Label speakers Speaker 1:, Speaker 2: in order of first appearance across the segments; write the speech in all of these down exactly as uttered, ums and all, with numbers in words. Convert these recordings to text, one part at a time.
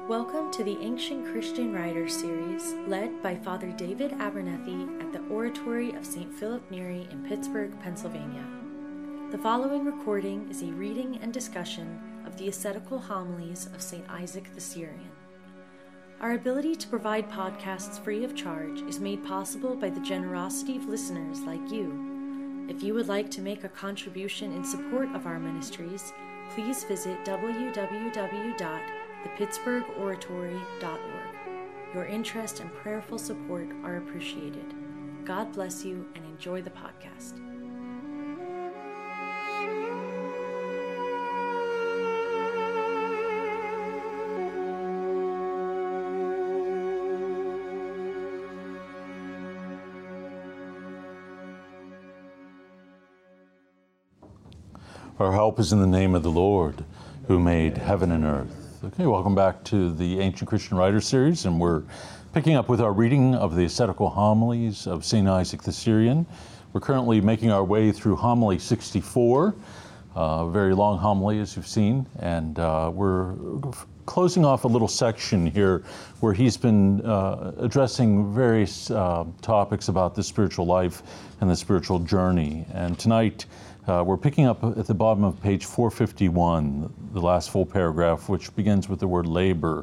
Speaker 1: Welcome to the Ancient Christian Writers series, led by Father David Abernethy at the Oratory of Saint Philip Neri in Pittsburgh, Pennsylvania. The following recording is a reading and discussion of the ascetical homilies of Saint Isaac the Syrian. Our ability to provide podcasts free of charge is made possible by the generosity of listeners like you. If you would like to make a contribution in support of our ministries, please visit w w w dot the pittsburgh oratory dot org. Your interest and prayerful support are appreciated. God bless you and enjoy the podcast.
Speaker 2: Our help is in the name of the Lord, who made heaven and earth. Okay, welcome back to the Ancient Christian Writers series, and we're picking up with our reading of the ascetical homilies of Saint Isaac the Syrian. We're currently making our way through homily sixty-four, uh, a very long homily as you've seen, and uh, we're closing off a little section here where he's been uh, addressing various uh, topics about the spiritual life and the spiritual journey. And tonight, Uh, we're picking up at the bottom of page four fifty-one, the last full paragraph, which begins with the word labor.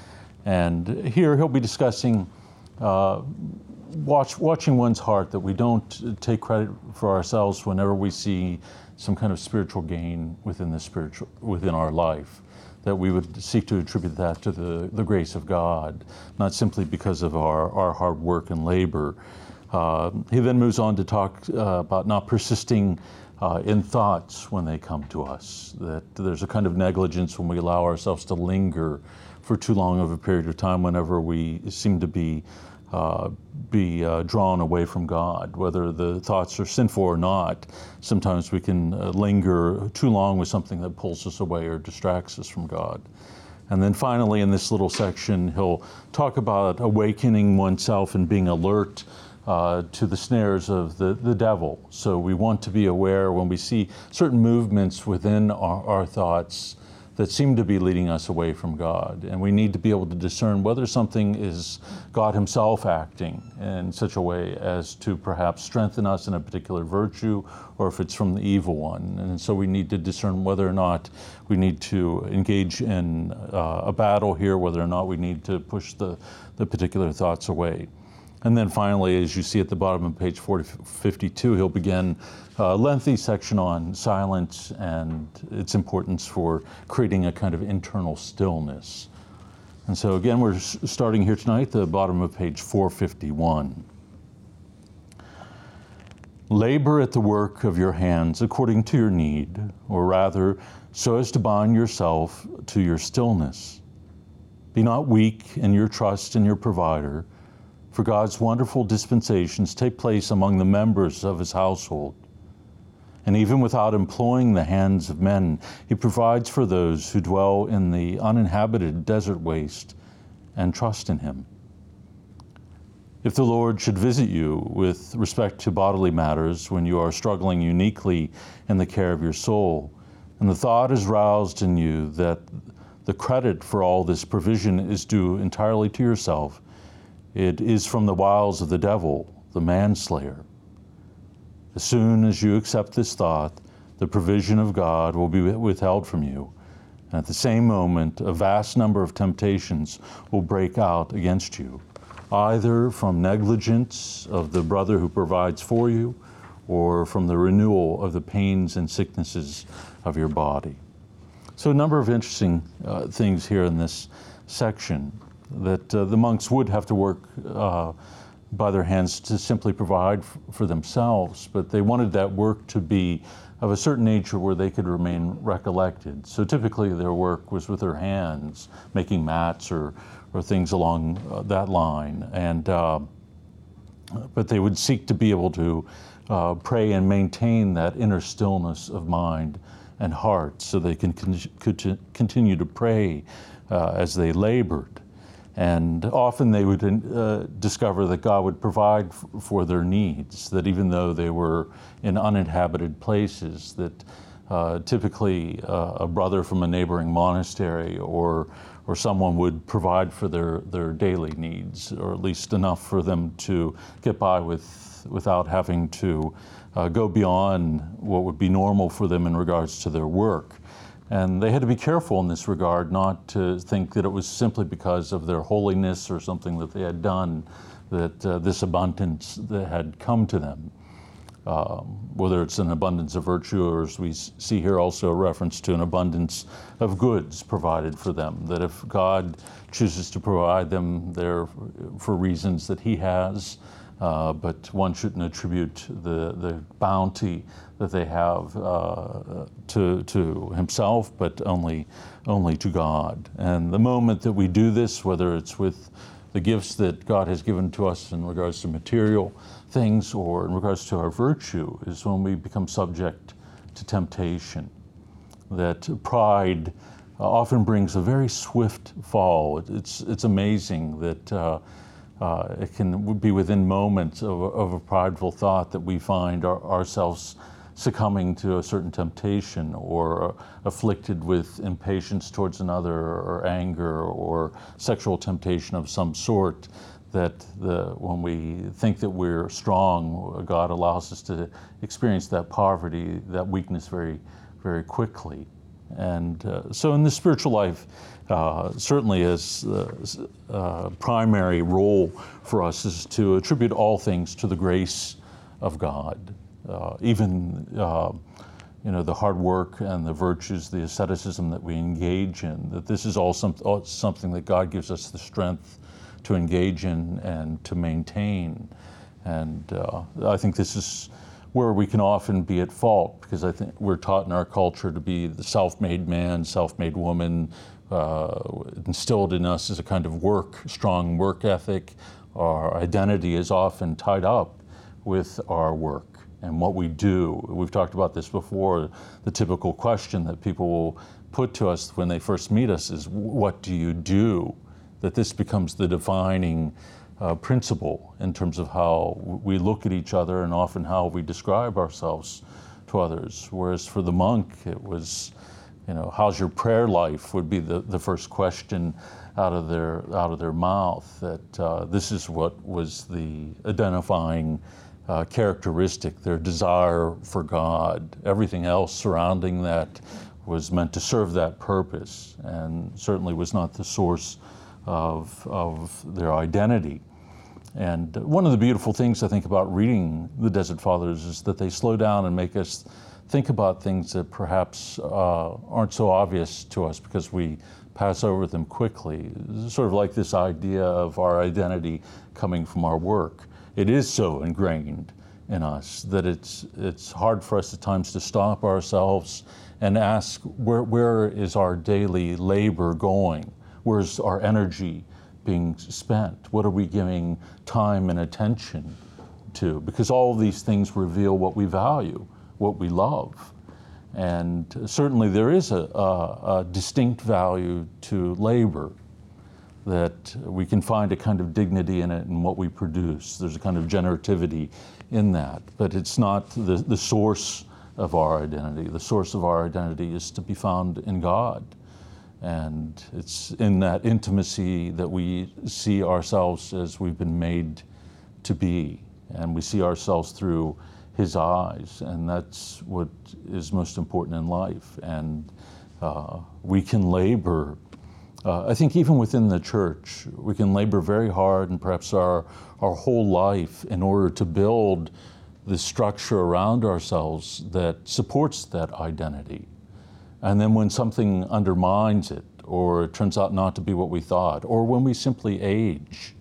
Speaker 2: And here he'll be discussing uh, watch, watching one's heart, that we don't take credit for ourselves whenever we see some kind of spiritual gain within the spiritual within our life, that we would seek to attribute that to the, the grace of God, not simply because of our, our hard work and labor. Uh, he then moves on to talk uh, about not persisting Uh, in thoughts when they come to us, that there's a kind of negligence when we allow ourselves to linger for too long of a period of time whenever we seem to be uh, be uh, drawn away from God, whether the thoughts are sinful or not. Sometimes we can uh, linger too long with something that pulls us away or distracts us from God. And then finally, in this little section, he'll talk about awakening oneself and being alert Uh, to the snares of the, the devil. So we want to be aware when we see certain movements within our, our thoughts that seem to be leading us away from God. And we need to be able to discern whether something is God himself acting in such a way as to perhaps strengthen us in a particular virtue, or if it's from the evil one. And so we need to discern whether or not we need to engage in uh, a battle here, whether or not we need to push the, the particular thoughts away. And then finally, as you see at the bottom of page four fifty-two, he'll begin a lengthy section on silence and its importance for creating a kind of internal stillness. And so again, we're starting here tonight, the bottom of page four fifty-one. Labor at the work of your hands according to your need, or rather, so as to bind yourself to your stillness. Be not weak in your trust in your provider, for God's wonderful dispensations take place among the members of his household. And even without employing the hands of men, he provides for those who dwell in the uninhabited desert waste and trust in him. If the Lord should visit you with respect to bodily matters when you are struggling uniquely in the care of your soul, and the thought is roused in you that the credit for all this provision is due entirely to yourself, it is from the wiles of the devil, the manslayer. As soon as you accept this thought, the provision of God will be withheld from you. And at the same moment, a vast number of temptations will break out against you, either from negligence of the brother who provides for you, or from the renewal of the pains and sicknesses of your body. So a number of interesting uh, things here in this section, that uh, the monks would have to work uh, by their hands to simply provide f- for themselves, but they wanted that work to be of a certain nature where they could remain recollected. So typically their work was with their hands, making mats or, or things along uh, that line. And uh, but they would seek to be able to uh, pray and maintain that inner stillness of mind and heart, so they can con- could continue to pray uh, as they labored. And often they would uh, discover that God would provide f- for their needs, that even though they were in uninhabited places, that uh, typically uh, a brother from a neighboring monastery or or someone would provide for their, their daily needs, or at least enough for them to get by with without having to uh, go beyond what would be normal for them in regards to their work. And they had to be careful in this regard not to think that it was simply because of their holiness or something that they had done that uh, this abundance that had come to them. Um, whether it's an abundance of virtue, or as we see here also a reference to an abundance of goods provided for them, that if God chooses to provide them, they're for reasons that he has, uh, but one shouldn't attribute the, the bounty that they have uh, to, to himself, but only, only to God. And the moment that we do this, whether it's with the gifts that God has given to us in regards to material things or in regards to our virtue, is when we become subject to temptation. That pride uh, often brings a very swift fall. It, it's, it's amazing that uh, uh, it can be within moments of, of a prideful thought that we find our, ourselves succumbing to a certain temptation, or uh, afflicted with impatience towards another, or anger, or sexual temptation of some sort. That the, when we think that we're strong, God allows us to experience that poverty, that weakness very, very quickly. And uh, so in the spiritual life, uh, certainly as the uh, primary role for us is to attribute all things to the grace of God. Uh, even uh, you know, the hard work and the virtues, the asceticism that we engage in, that this is all some, all something that God gives us the strength to engage in and to maintain. And uh, I think this is where we can often be at fault, because I think we're taught in our culture to be the self-made man, self-made woman, uh, instilled in us as a kind of work, strong work ethic. Our identity is often tied up with our work and what we do. We've talked about this before. The typical question that people will put to us when they first meet us is, what do you do? That this becomes the defining uh, principle in terms of how we look at each other and often how we describe ourselves to others. Whereas for the monk, it was, you know, how's your prayer life would be the, the first question out of their, out of their mouth. That uh, this is what was the identifying uh, characteristic, their desire for God. Everything else surrounding that was meant to serve that purpose, and certainly was not the source Of, of their identity. And one of the beautiful things I think about reading the Desert Fathers is that they slow down and make us think about things that perhaps uh, aren't so obvious to us because we pass over them quickly. It's sort of like this idea of our identity coming from our work. It is so ingrained in us that it's, it's hard for us at times to stop ourselves and ask, where, where is our daily labor going? Where's our energy being spent? What are we giving time and attention to? Because all of these things reveal what we value, what we love. And certainly there is a, a, a distinct value to labor, that we can find a kind of dignity in it in what we produce. There's a kind of generativity in that, but it's not the, the source of our identity. The source of our identity is to be found in God. And it's in that intimacy that we see ourselves as we've been made to be, and we see ourselves through his eyes, and that's what is most important in life. And uh, we can labor, uh, I think even within the church, we can labor very hard and perhaps our, our whole life in order to build the structure around ourselves that supports that identity. And then when something undermines it, or it turns out not to be what we thought, or when we simply age,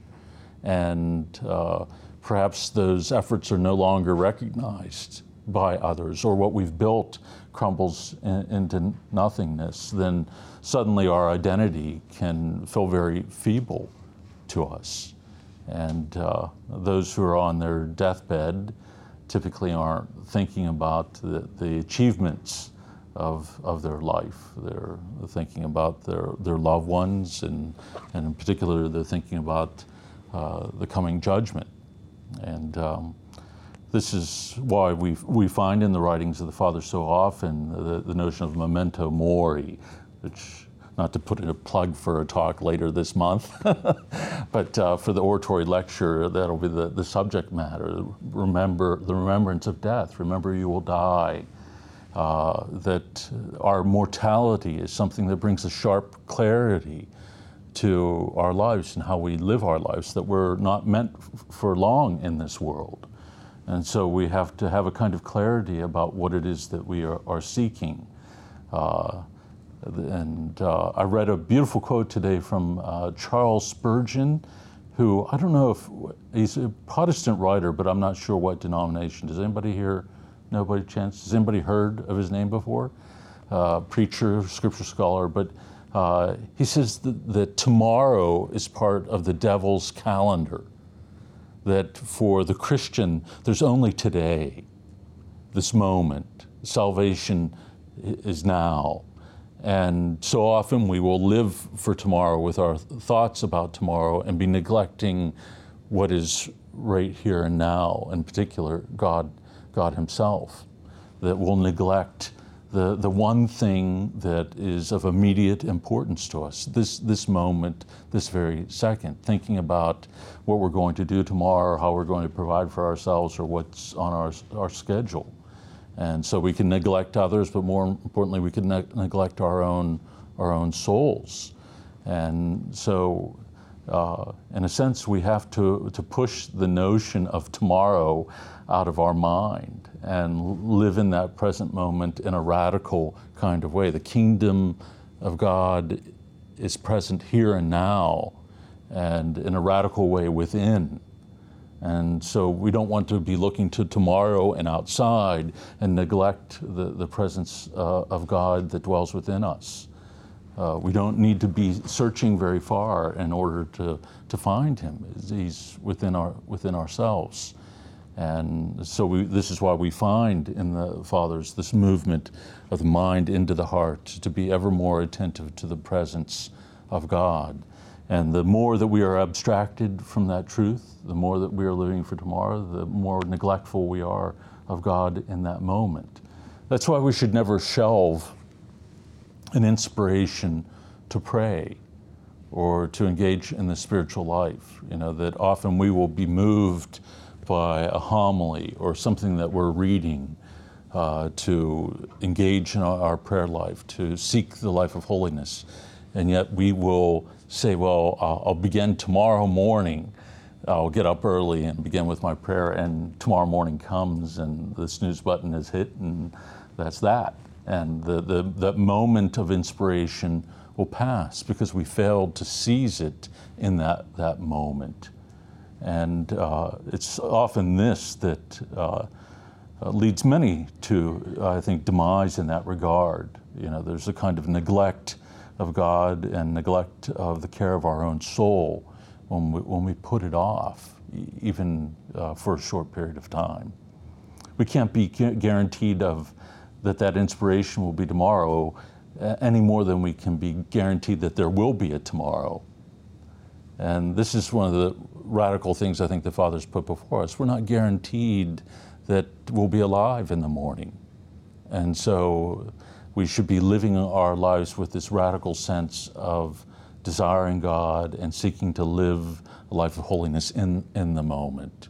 Speaker 2: and uh, perhaps those efforts are no longer recognized by others, or what we've built crumbles in, into nothingness, then suddenly our identity can feel very feeble to us. And uh, those who are on their deathbed typically aren't thinking about the, the achievements Of, of their life. They're thinking about their, their loved ones, and, and in particular they're thinking about uh, the coming judgment. And um, this is why we we find in the writings of the Fathers so often the, the notion of memento mori, which, not to put in a plug for a talk later this month, but uh, for the oratory lecture, that'll be the, the subject matter. Remember the remembrance of death. Remember you will die. Uh, that our mortality is something that brings a sharp clarity to our lives and how we live our lives, that we're not meant f- for long in this world. And so we have to have a kind of clarity about what it is that we are, are seeking. Uh, and uh, I read a beautiful quote today from uh, Charles Spurgeon, who, I don't know if, he's a Protestant writer, but I'm not sure what denomination. Does anybody here, nobody chance? Has anybody heard of his name before? Uh, preacher, scripture scholar, but Uh, he says that, that tomorrow is part of the devil's calendar, that for the Christian, there's only today, this moment. Salvation is now. And so often we will live for tomorrow with our thoughts about tomorrow and be neglecting what is right here and now, in particular, God, God himself, that we'll neglect The, the one thing that is of immediate importance to us, this, this moment, this very second, thinking about what we're going to do tomorrow, how we're going to provide for ourselves, or what's on our, our schedule. And so we can neglect others, but more importantly, we can ne- neglect our own, our own souls. And so, uh, in a sense, we have to, to push the notion of tomorrow out of our mind and live in that present moment in a radical kind of way. The kingdom of God is present here and now, and in a radical way within. And so we don't want to be looking to tomorrow and outside and neglect the, the presence uh, of God that dwells within us. Uh, we don't need to be searching very far in order to, to find him. He's within our within ourselves. And so we, this is why we find in the Fathers this movement of the mind into the heart, to be ever more attentive to the presence of God. And the more that we are abstracted from that truth, the more that we are living for tomorrow, the more neglectful we are of God in that moment. That's why we should never shelve an inspiration to pray or to engage in the spiritual life. You know, that often we will be moved by a homily or something that we're reading uh, to engage in our, our prayer life, to seek the life of holiness. And yet we will say, well, I'll, I'll begin tomorrow morning. I'll get up early and begin with my prayer, and tomorrow morning comes and the snooze button is hit, and that's that. And the, the, that moment of inspiration will pass because we failed to seize it in that, that moment. And uh, it's often this that uh, uh, leads many to, I think, demise in that regard. You know, there's a kind of neglect of God and neglect of the care of our own soul when we, when we put it off, even uh, for a short period of time. We can't be guaranteed of that that inspiration will be tomorrow any more than we can be guaranteed that there will be a tomorrow. And this is one of the radical things I think the Fathers put before us. We're not guaranteed that we'll be alive in the morning. And so we should be living our lives with this radical sense of desiring God and seeking to live a life of holiness in, in the moment.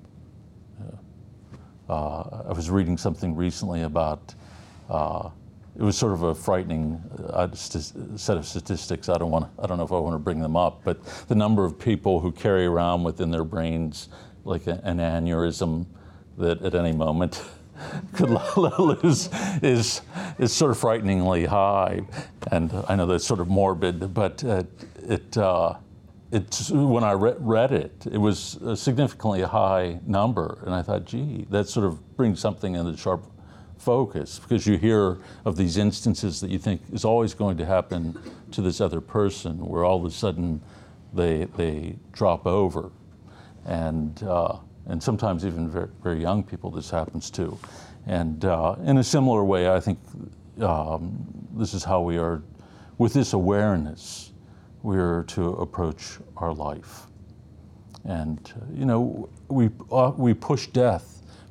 Speaker 2: Uh, I was reading something recently about uh, it was sort of a frightening uh, st- set of statistics. I don't want. I don't know if I want to bring them up, but the number of people who carry around within their brains like a, an aneurysm that at any moment could lose is is sort of frighteningly high. And I know that's sort of morbid, but uh, it uh, it's when I re- read it, it was a significantly high number, and I thought, gee, that sort of brings something into sharp focus, because you hear of these instances that you think is always going to happen to this other person, where all of a sudden they they drop over, and uh, and sometimes even very, very young people this happens to, and uh, in a similar way, I think um, this is how we are, with this awareness, we are to approach our life, and uh, you know we uh, we push death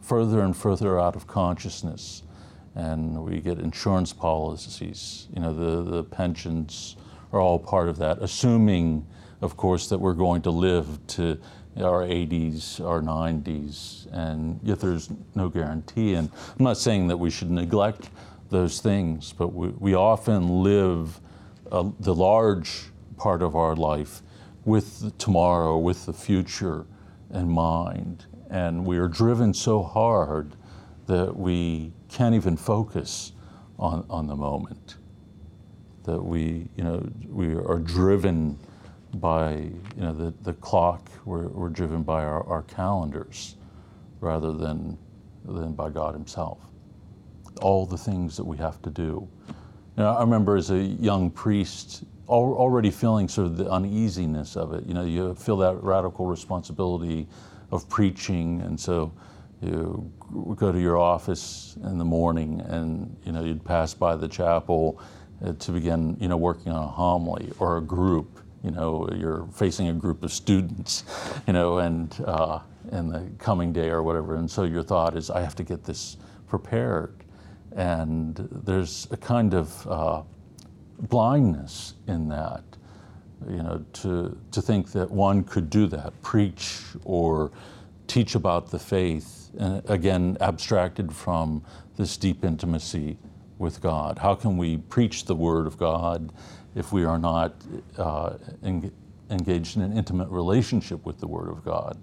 Speaker 2: further and further out of consciousness, and we get insurance policies. You know, the, the pensions are all part of that, assuming, of course, that we're going to live to our eighties, our nineties, and yet there's no guarantee. And I'm not saying that we should neglect those things, but we, we often live uh, the large part of our life with tomorrow, with the future in mind. And we are driven so hard that we can't even focus on, on the moment. That we, you know, we are driven by, you know, the, the clock, we're, we're driven by our, our calendars rather than, than by God himself. All the things that we have to do. You know, I remember as a young priest al- already feeling sort of the uneasiness of it. You know, you feel that radical responsibility of preaching, and so you go to your office in the morning and, you know, you'd pass by the chapel uh, to begin, you know, working on a homily or a group. You know, you're facing a group of students, you know, and uh, in the coming day or whatever, and so your thought is, I have to get this prepared. And there's a kind of uh, blindness in that, you know, to to think that one could do that, preach or teach about the faith, and again, abstracted from this deep intimacy with God. How can we preach the Word of God if we are not uh, en- engaged in an intimate relationship with the Word of God?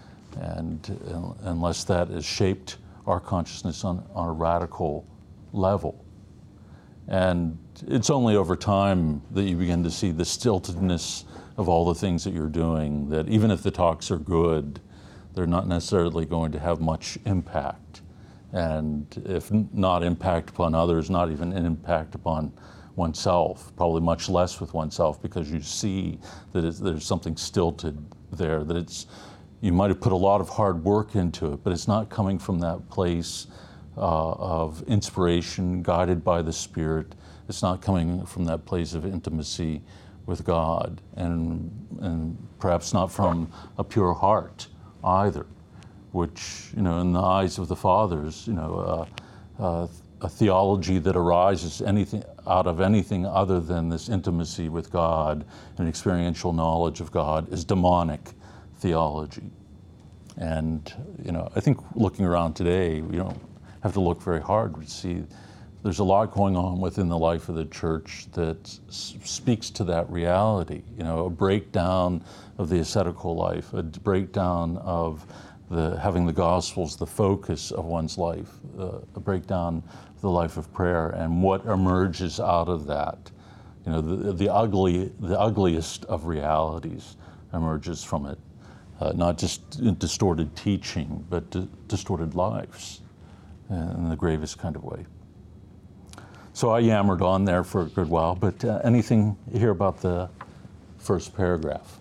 Speaker 2: And uh, unless that has shaped our consciousness on, on a radical level. And it's only over time that you begin to see the stiltedness of all the things that you're doing, that even if the talks are good, they're not necessarily going to have much impact. And if not impact upon others, not even an impact upon oneself, probably much less with oneself, because you see that it's, there's something stilted there, that it's, you might have put a lot of hard work into it, but it's not coming from that place uh, of inspiration, guided by the Spirit. It's not coming from that place of intimacy with God, and, and perhaps not from a pure heart either, which, you know, in the eyes of the fathers, you know, uh, uh, a theology that arises anything out of anything other than this intimacy with God and experiential knowledge of God is demonic theology. And, you know, I think looking around today, we don't have to look very hard to see there's a lot going on within the life of the church that s- speaks to that reality. You know, a breakdown of the ascetical life, a breakdown of the having the Gospels the focus of one's life, uh, a breakdown of the life of prayer, and what emerges out of that. You know, the, the ugly, the ugliest of realities emerges from it. Uh, not just distorted teaching, but di- distorted lives uh, in the gravest kind of way. So I yammered on there for a good while, but uh, anything here about the first paragraph?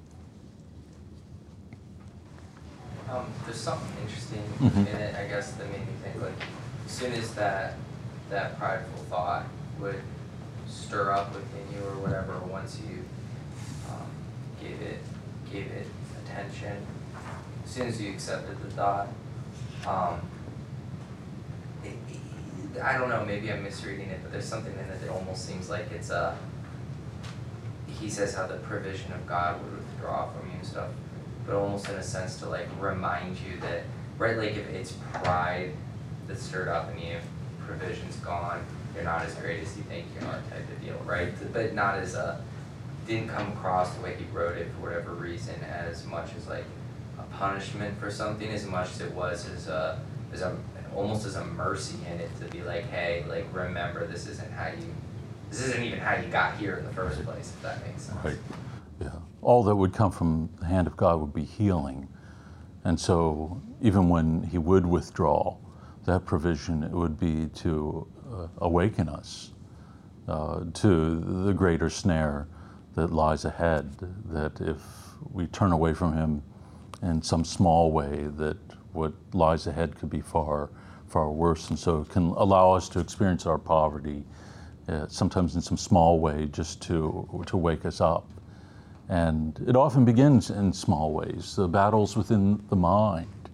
Speaker 3: Um, there's something interesting
Speaker 2: Mm-hmm.
Speaker 3: in it, I guess, that made me think, like, as soon as that that prideful thought would stir up within you or whatever, once you um, gave it gave it attention, as soon as you accepted the thought, um, it, it, I don't know, maybe I'm misreading it, but there's something in it that almost seems like it's a, he says how the provision of God would withdraw from you and stuff, but almost in a sense to like remind you that, right, like if it's pride that's stirred up in you, provision's gone, you're not as great as you think you are type of deal, right? But not as a, didn't come across the way he wrote it for whatever reason as much as like a punishment for something, as much as it was as a, as a, almost as a mercy in it to be like, hey, like remember this isn't how you, this isn't even how you got here in the first place, if that makes sense.
Speaker 2: Right. Yeah. All that would come from the hand of God would be healing. And so even when he would withdraw that provision, it would be to uh, awaken us uh, to the greater snare that lies ahead, that if we turn away from him in some small way, that what lies ahead could be far, far worse. And so it can allow us to experience our poverty, uh, sometimes in some small way, just to, to wake us up. And it often begins in small ways, the battles within the mind,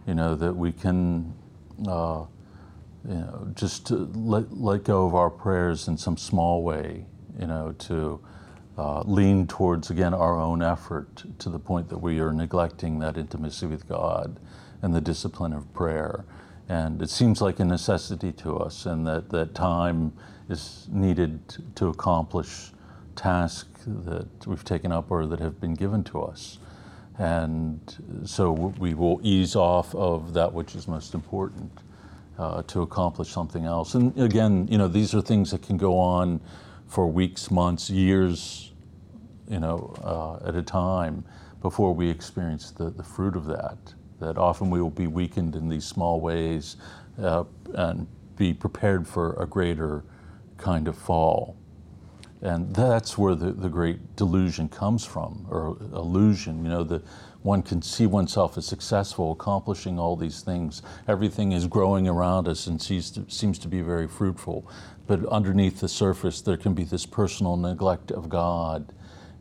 Speaker 2: you know, that we can uh, you know, just to let, let go of our prayers in some small way, you know, to uh, lean towards, again, our own effort to the point that we are neglecting that intimacy with God and the discipline of prayer. And it seems like a necessity to us, and that, that time is needed to accomplish tasks that we've taken up or that have been given to us. And so we will ease off of that which is most important uh, to accomplish something else. And again, you know, these are things that can go on for weeks, months, years, you know, uh, at a time before we experience the, the fruit of that. That often we will be weakened in these small ways uh, and be prepared for a greater kind of fall. And that's where the, the great delusion comes from, or illusion, you know, that one can see oneself as successful, accomplishing all these things. Everything is growing around us and seems to, seems to be very fruitful. But underneath the surface, there can be this personal neglect of God.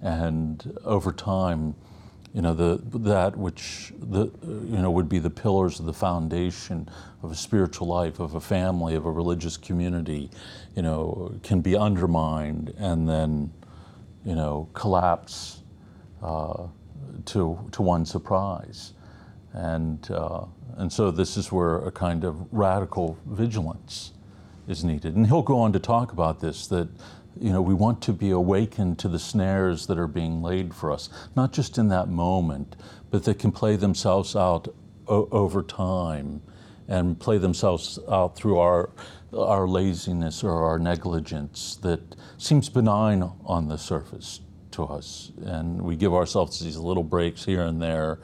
Speaker 2: And over time, you know, the that which the you know would be the pillars of the foundation of a spiritual life, of a family, of a religious community, you know, can be undermined and then, you know, collapse uh, to to one's surprise, and uh, and so this is where a kind of radical vigilance is needed. And he'll go on to talk about this, that, you know, we want to be awakened to the snares that are being laid for us, not just in that moment, but that can play themselves out o- over time and play themselves out through our our laziness or our negligence that seems benign on the surface to us. And we give ourselves these little breaks here and there,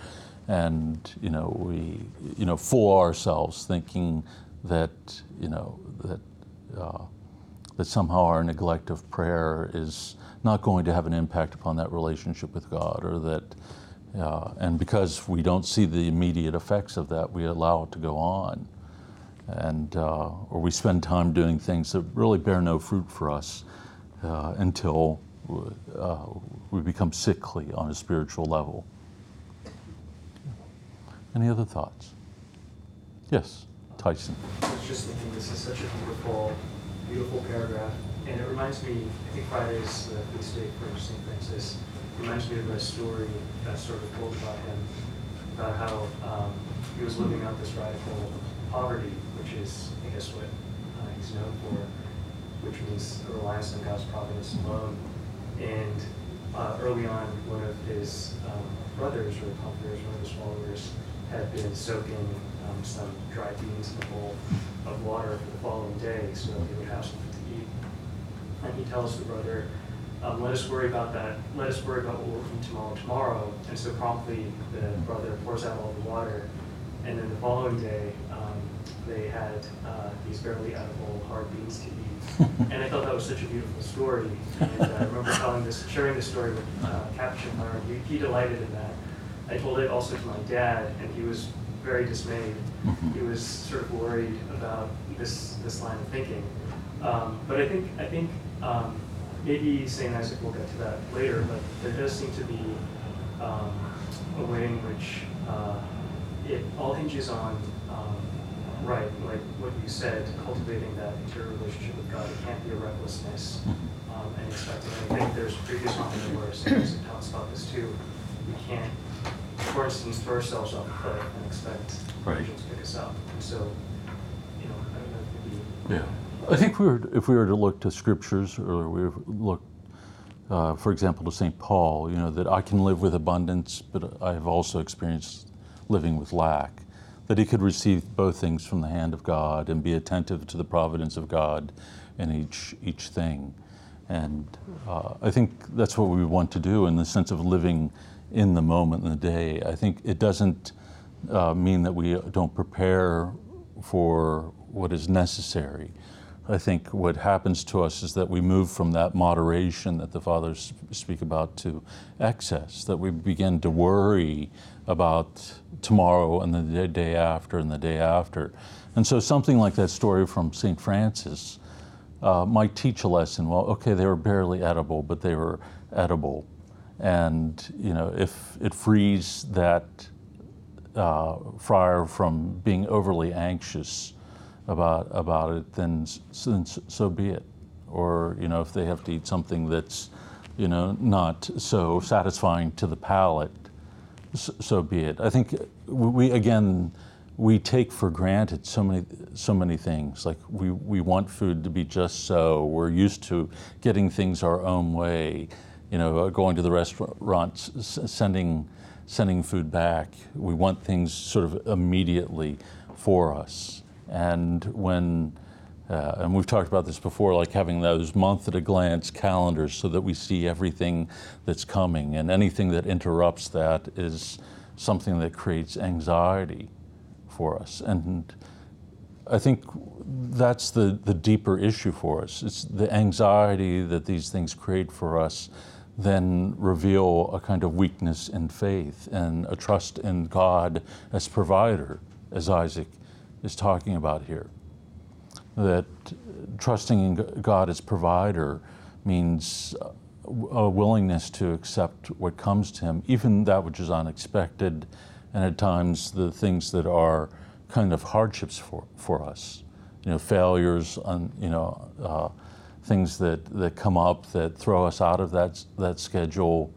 Speaker 2: and, you know, we, you know, fool ourselves thinking that, you know, that uh, that somehow our neglect of prayer is not going to have an impact upon that relationship with God, or that, uh, and because we don't see the immediate effects of that, we allow it to go on. And, uh, or we spend time doing things that really bear no fruit for us uh, until uh, we become sickly on a spiritual level. Any other thoughts? Yes, Tyson.
Speaker 4: I was just thinking, this is such a beautiful beautiful paragraph, and it reminds me, I think Friday's the feast day for Saint Francis, reminds me of a story that sort of told about him, about how um, he was living out this radical poverty, which is, I guess, what uh, he's known for, which means a reliance on God's providence alone. And uh, early on, one of his um, brothers, or comforters, one of his followers, had been soaking um, some dried beans in a bowl of water for the following day so that they would have something to eat. And he tells the brother, um, let us worry about that. Let us worry about what we'll eat tomorrow tomorrow. And so promptly the brother pours out all the water. And then the following day, um, they had uh, these barely edible hard beans to eat. And I thought that was such a beautiful story. And uh, I remember telling this, sharing this story with uh, Capuchin Clara. He, he delighted in that. I told it also to my dad, and he was very dismayed. He was sort of worried about this this line of thinking. Um, but I think I think um, maybe Saint Isaac will get to that later. But there does seem to be um, a way in which uh, it all hinges on um, right, like what you said, cultivating that interior relationship with God. It can't be a recklessness um, and expecting. And I think there's previous moments where Saint Isaac talks about this too. We can't, for instance, throw ourselves off a cliff and expect
Speaker 2: Right.
Speaker 4: angels to pick us up. And so, you know, I don't know if maybe.
Speaker 2: Yeah, I think we were, if we were to look to scriptures, or we were to look, uh, for example, to Saint Paul, you know, that I can live with abundance, but I have also experienced living with lack. That he could receive both things from the hand of God and be attentive to the providence of God in each each thing. And uh, I think that's what we want to do in the sense of living in the moment, in the day. I think it doesn't uh, mean that we don't prepare for what is necessary. I think what happens to us is that we move from that moderation that the fathers speak about to excess, that we begin to worry about tomorrow and the day after and the day after. And so something like that story from Saint Francis uh, might teach a lesson. Well, okay, they were barely edible, but they were edible. And, you know, if it frees that uh, Friar from being overly anxious about about it, then so, so be it. Or, you know, if they have to eat something that's, you know, not so satisfying to the palate, so, so be it. I think we, again, we take for granted so many so many things. Like we, we want food to be just so. We're used to getting things our own way. You know, going to the restaurant, sending sending food back. We want things sort of immediately for us. And when, uh, and we've talked about this before, like having those month at a glance calendars so that we see everything that's coming, and anything that interrupts that is something that creates anxiety for us. And I think that's the, the deeper issue for us. It's the anxiety that these things create for us then reveal a kind of weakness in faith and a trust in God as provider, as Isaac is talking about here. That trusting in God as provider means a willingness to accept what comes to him, even that which is unexpected, and at times the things that are kind of hardships for, for us. You know, failures, on, you know, uh, things that, that come up that throw us out of that that schedule,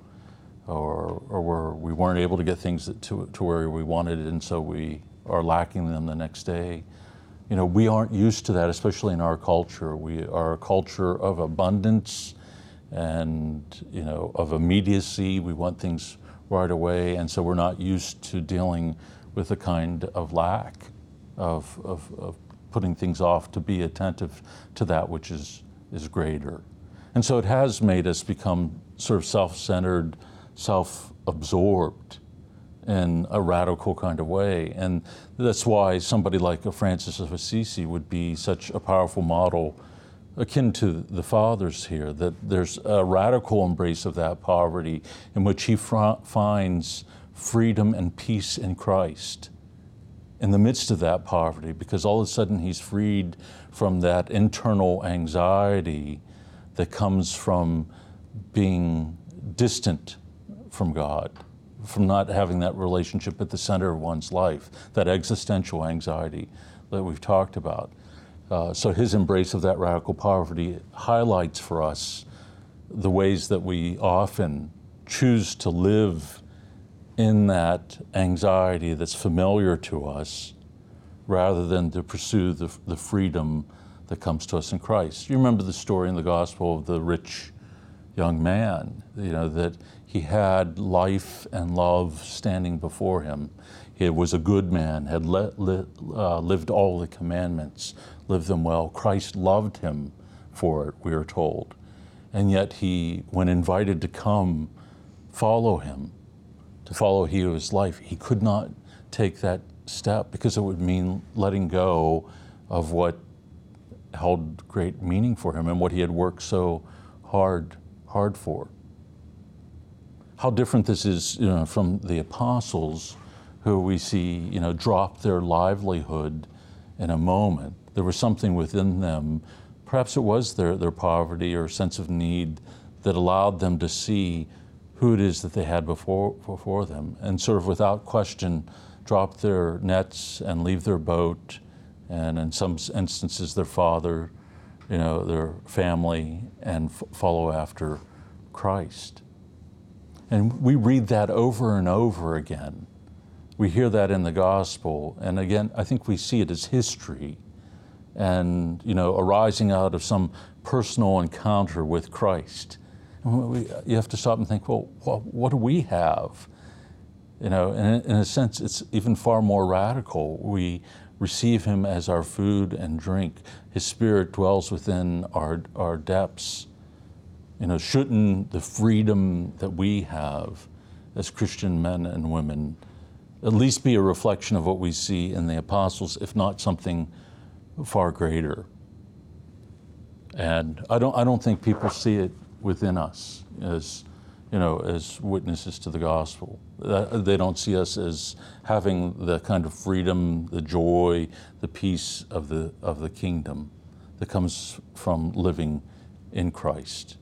Speaker 2: or or where we weren't able to get things to, to where we wanted, and so we are lacking them the next day. You know, we aren't used to that, especially in our culture. We are a culture of abundance and, you know, of immediacy. We want things right away, and so we're not used to dealing with a kind of lack of, of, of putting things off to be attentive to that which is is greater. And so it has made us become sort of self-centered, self-absorbed in a radical kind of way. And that's why somebody like a Francis of Assisi would be such a powerful model, akin to the fathers here, that there's a radical embrace of that poverty in which he fr- finds freedom and peace in Christ in the midst of that poverty, because all of a sudden he's freed from that internal anxiety that comes from being distant from God, from not having that relationship at the center of one's life, that existential anxiety that we've talked about. Uh, so his embrace of that radical poverty highlights for us the ways that we often choose to live in that anxiety that's familiar to us, rather than to pursue the, the freedom that comes to us in Christ. You remember the story in the gospel of the rich young man, you know, that he had life and love standing before him. He was a good man, had le- li- uh, lived all the commandments, lived them well. Christ loved him for it, we are told. And yet he, when invited to come follow him, to follow he of his life, he could not take that step because it would mean letting go of what held great meaning for him and what he had worked so hard, hard for. How different this is, you know, from the apostles, who we see, you know, drop their livelihood in a moment. There was something within them, perhaps it was their, their poverty or sense of need, that allowed them to see who it is that they had before before them, and sort of without question drop their nets and leave their boat, and in some instances their father, you know, their family, and f- follow after Christ. And we read that over and over again. We hear that in the gospel, and again, I think we see it as history, and, you know, arising out of some personal encounter with Christ. We, you have to stop and think, well, what, what do we have? You know, and in a sense, it's even far more radical. We receive him as our food and drink. His Spirit dwells within our, our depths. You know, shouldn't the freedom that we have as Christian men and women at least be a reflection of what we see in the apostles, if not something far greater? And I don't, I don't think people see it within us as, you know, as witnesses to the gospel. They don't see us as having the kind of freedom, the joy, the peace of the of the kingdom that comes from living in Christ.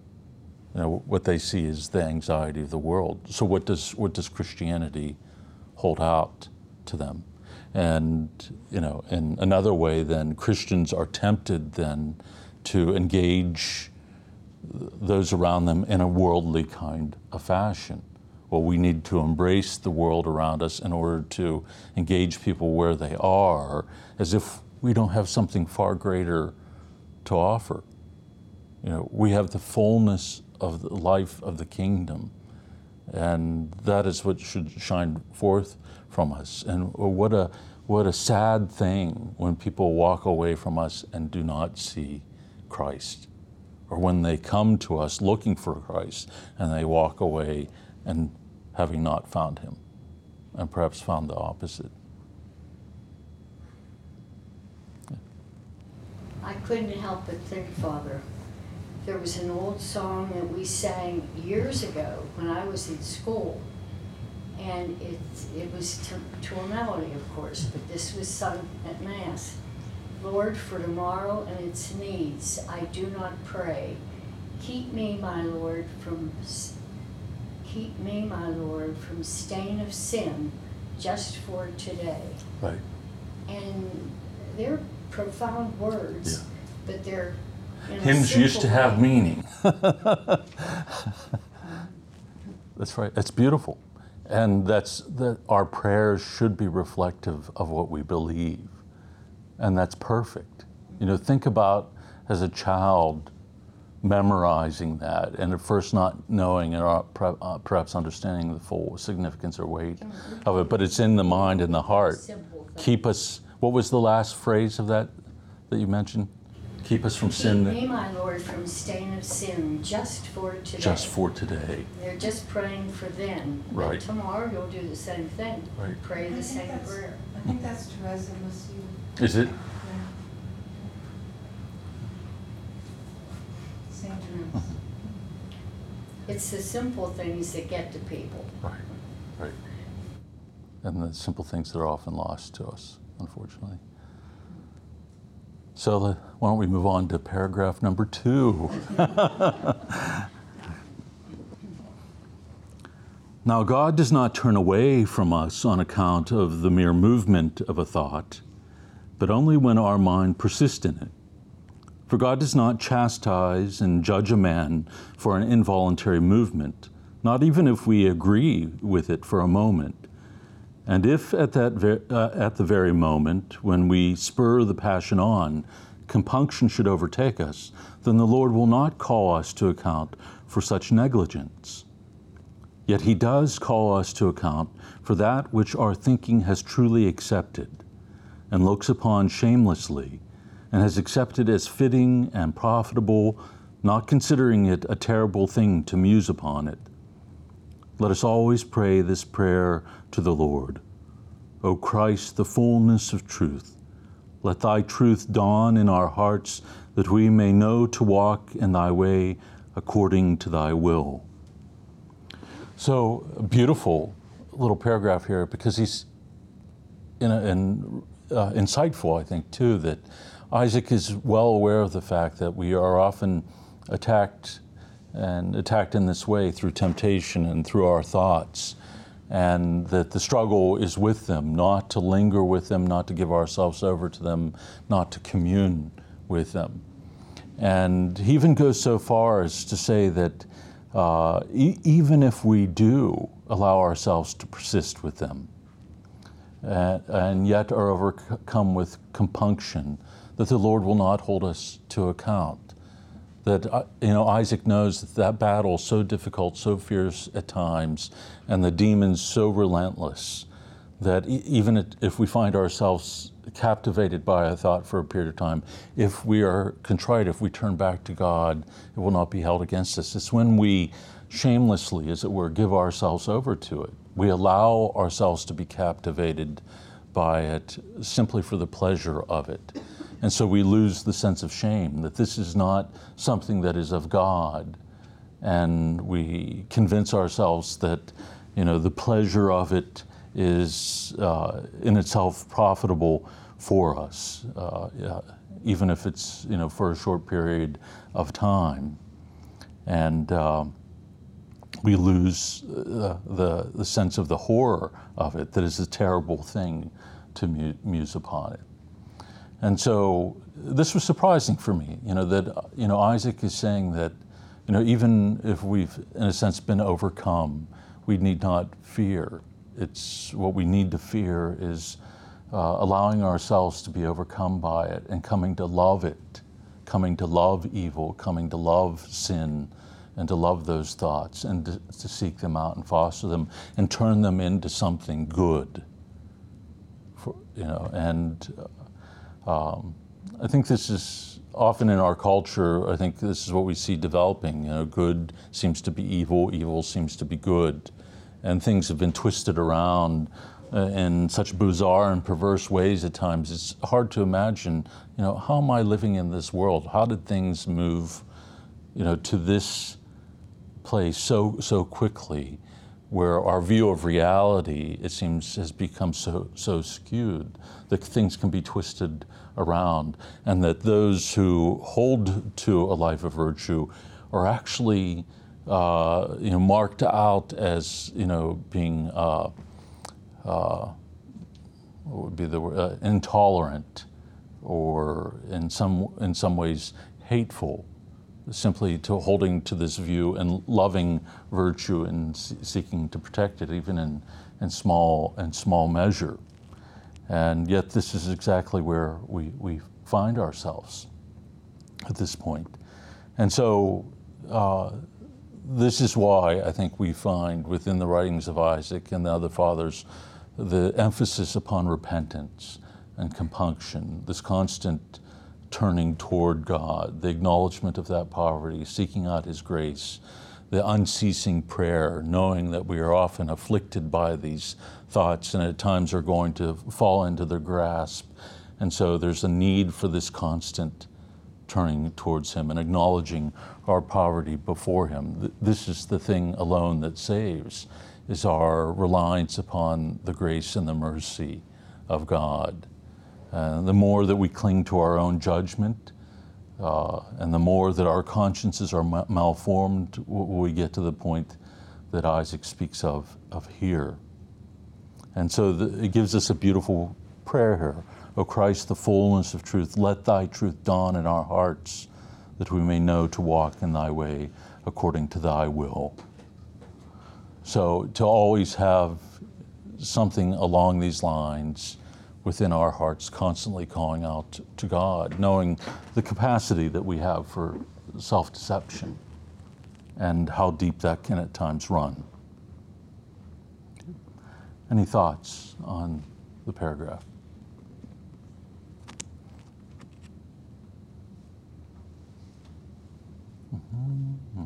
Speaker 2: You know, what they see is the anxiety of the world. So what does what does Christianity hold out to them. And, you know, in another way, then Christians are tempted then to engage those around them in a worldly kind of fashion. Well, we need to embrace the world around us in order to engage people where they are, as if we don't have something far greater to offer. You know, we have the fullness of the life of the kingdom, and that is what should shine forth from us. And what a what a sad thing when people walk away from us and do not see Christ, or when they come to us looking for Christ and they walk away and having not found him, and perhaps found the opposite.
Speaker 5: I couldn't help but think, Father, there was an old song that we sang years ago when I was in school, and it, it was to, to a melody, of course, but this was sung at Mass. Lord, for tomorrow and its needs, I do not pray. Keep me, my Lord, from keep me, my Lord, from stain of sin, just for today.
Speaker 2: Right.
Speaker 5: And they're profound words,
Speaker 2: Yeah.
Speaker 5: but they're in a
Speaker 2: Hymns used to
Speaker 5: simple
Speaker 2: have
Speaker 5: way.
Speaker 2: meaning. That's right. That's beautiful. And that's that our prayers should be reflective of what we believe. And that's perfect. You know, think about as a child memorizing that and at first not knowing or perhaps understanding the full significance or weight of it, but it's in the mind and the heart. Keep us, what was the last phrase of that that you mentioned? Keep us from
Speaker 5: Keep
Speaker 2: sin.
Speaker 5: me, my Lord, from stain of sin, just for today.
Speaker 2: Just for today.
Speaker 5: They're just praying for then.
Speaker 2: Right.
Speaker 5: But tomorrow you'll do the same thing.
Speaker 2: Right.
Speaker 5: Pray
Speaker 6: I
Speaker 5: the
Speaker 6: think
Speaker 5: same
Speaker 6: that's-
Speaker 5: prayer.
Speaker 6: I think that's Teresa Lisieux.
Speaker 2: Is it?
Speaker 6: Yeah. Saint
Speaker 2: Mm-hmm.
Speaker 6: Teresa.
Speaker 5: It's the simple things that get to people.
Speaker 2: Right, right. And the simple things that are often lost to us, unfortunately. So the, why don't we move on to paragraph number two. Now, God does not turn away from us on account of the mere movement of a thought, but only when our mind persists in it. For God does not chastise and judge a man for an involuntary movement, not even if we agree with it for a moment. And if at that ver- uh, at the very moment when we spur the passion on, compunction should overtake us, then the Lord will not call us to account for such negligence. Yet he does call us to account for that which our thinking has truly accepted, and looks upon shamelessly, and has accepted as fitting and profitable, not considering it a terrible thing to muse upon it. Let us always pray this prayer to the Lord. O Christ, the fullness of truth, let thy truth dawn in our hearts, that we may know to walk in thy way according to thy will. So, a beautiful little paragraph here, because he's in a, in, uh, insightful, I think, too, that Isaac is well aware of the fact that we are often attacked and attacked in this way through temptation and through our thoughts, and that the struggle is with them, not to linger with them, not to give ourselves over to them, not to commune with them. And he even goes so far as to say that uh, e- even if we do allow ourselves to persist with them, uh, and yet are overcome with compunction, that the Lord will not hold us to account. That, uh, you know, Isaac knows that that battle is so difficult, so fierce at times, and the demons so relentless, that e- even if we find ourselves captivated by a thought for a period of time, if we are contrite, if we turn back to God, it will not be held against us. It's when we shamelessly, as it were, give ourselves over to it. We allow ourselves to be captivated by it simply for the pleasure of it. And so we lose the sense of shame, that this is not something that is of God. And we convince ourselves that, you know, the pleasure of it is uh, in itself profitable for us, uh, yeah, even if it's, you know, for a short period of time. And uh, we lose uh, the, the sense of the horror of it, that is a terrible thing to mu- muse upon it. And so this was surprising for me, you know, that, you know, Isaac is saying that, you know, even if we've, in a sense, been overcome, we need not fear. It's what we need to fear is uh, allowing ourselves to be overcome by it and coming to love it, coming to love evil, coming to love sin, and to love those thoughts and to, to seek them out and foster them and turn them into something good. For, you know, and uh, um, I think this is often in our culture, I think this is what we see developing. You know, good seems to be evil, evil seems to be good. And things have been twisted around uh, in such bizarre and perverse ways at times. It's hard to imagine, you know, how am I living in this world? How did things move, you know, to this place so so quickly, where our view of reality, it seems, has become so so skewed that things can be twisted around, and that those who hold to a life of virtue are actually uh, you know, marked out as, you know, being uh, uh, what would be the word, uh, intolerant, or in some in some ways hateful, simply to holding to this view and loving virtue and seeking to protect it, even in, in small in small measure. And yet this is exactly where we, we find ourselves at this point. And so uh, this is why I think we find within the writings of Isaac and the other fathers the emphasis upon repentance and compunction, this constant turning toward God, the acknowledgement of that poverty, seeking out His grace, the unceasing prayer, knowing that we are often afflicted by these thoughts and at times are going to fall into their grasp. And so there's a need for this constant turning towards Him and acknowledging our poverty before Him. This is the thing alone that saves, is our reliance upon the grace and the mercy of God. Uh, the more that we cling to our own judgment, uh, and the more that our consciences are ma- malformed, w- we get to the point that Isaac speaks of, of here. And so the, it gives us a beautiful prayer here. O Christ, the fullness of truth, let Thy truth dawn in our hearts, that we may know to walk in Thy way according to Thy will. So to always have something along these lines within our hearts, constantly calling out to God, knowing the capacity that we have for self-deception and how deep that can at times run. Any thoughts on the paragraph? Mm-hmm.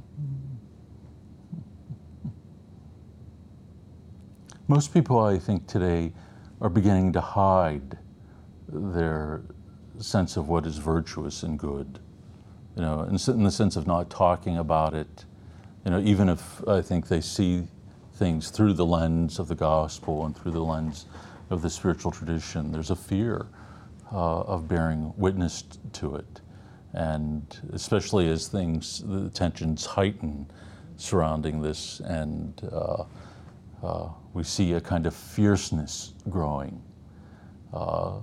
Speaker 2: Most people, I think, today are beginning to hide their sense of what is virtuous and good, you know, in, in the sense of not talking about it, you know, even if I think they see things through the lens of the gospel and through the lens of the spiritual tradition, there's a fear uh, of bearing witness to it. And especially as things, the tensions heighten surrounding this, and uh, uh, we see a kind of fierceness growing, uh,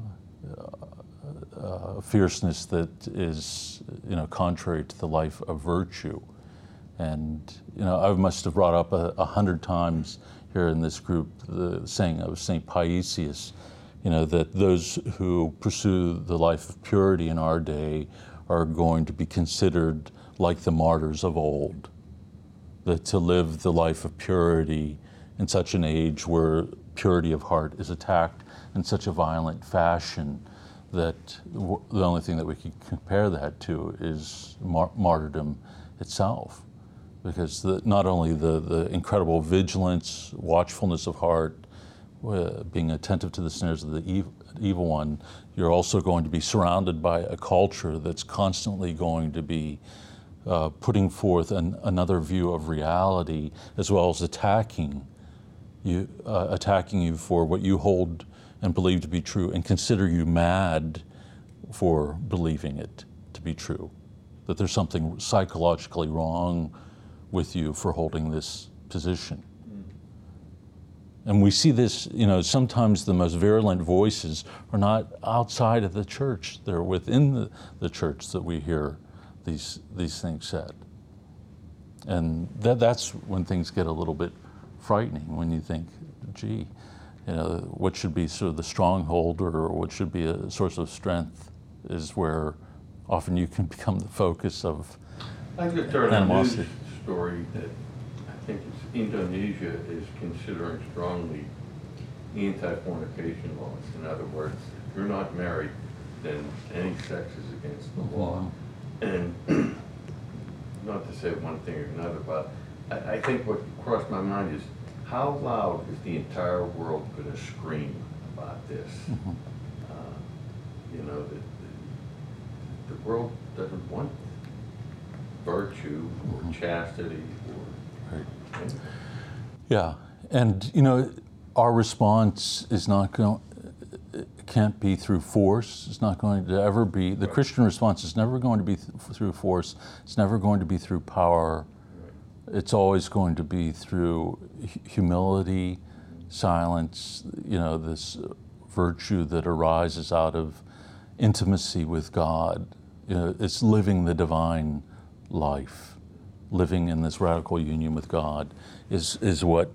Speaker 2: uh, fierceness that is, you know, contrary to the life of virtue. And, you know, I must have brought up a, a hundred times here in this group the saying of Saint Paisius, you know, that those who pursue the life of purity in our day are going to be considered like the martyrs of old. That to live the life of purity in such an age where purity of heart is attacked in such a violent fashion, that w- the only thing that we can compare that to is mar- martyrdom itself. Because the, not only the, the incredible vigilance, watchfulness of heart, uh, being attentive to the snares of the evil, evil one, you're also going to be surrounded by a culture that's constantly going to be uh, putting forth an, another view of reality, as well as attacking you, uh, attacking you for what you hold and believe to be true, and consider you mad for believing it to be true. That there's something psychologically wrong with you for holding this position. And we see this, you know, sometimes the most virulent voices are not outside of the church. They're within the, the church that we hear these these things said. And that that's when things get a little bit frightening, when you think, gee, you know, what should be sort of the stronghold or what should be a source of strength is where often you can become the focus of
Speaker 7: I just heard a
Speaker 2: animosity.
Speaker 7: news story that I think it's Indonesia is considering strongly anti-fornication laws. In other words, if you're not married, then any sex is against the law. And not to say one thing or another, but I, I think what crossed my mind is how loud is the entire world going to scream about this?
Speaker 2: Mm-hmm.
Speaker 7: Uh, you know, the, the, the world doesn't want virtue or
Speaker 2: Mm-hmm.
Speaker 7: chastity or
Speaker 2: Right.
Speaker 7: anything.
Speaker 2: Yeah, and you know, our response is not going, it can't be through force. It's not going to ever be, the
Speaker 7: Right.
Speaker 2: Christian response is never going to be th- through force. It's never going to be through power.
Speaker 7: Right.
Speaker 2: It's always going to be through hu- humility, silence, you know, this virtue that arises out of intimacy with God. You know, it's living the divine life. Living in this radical union with God is, is what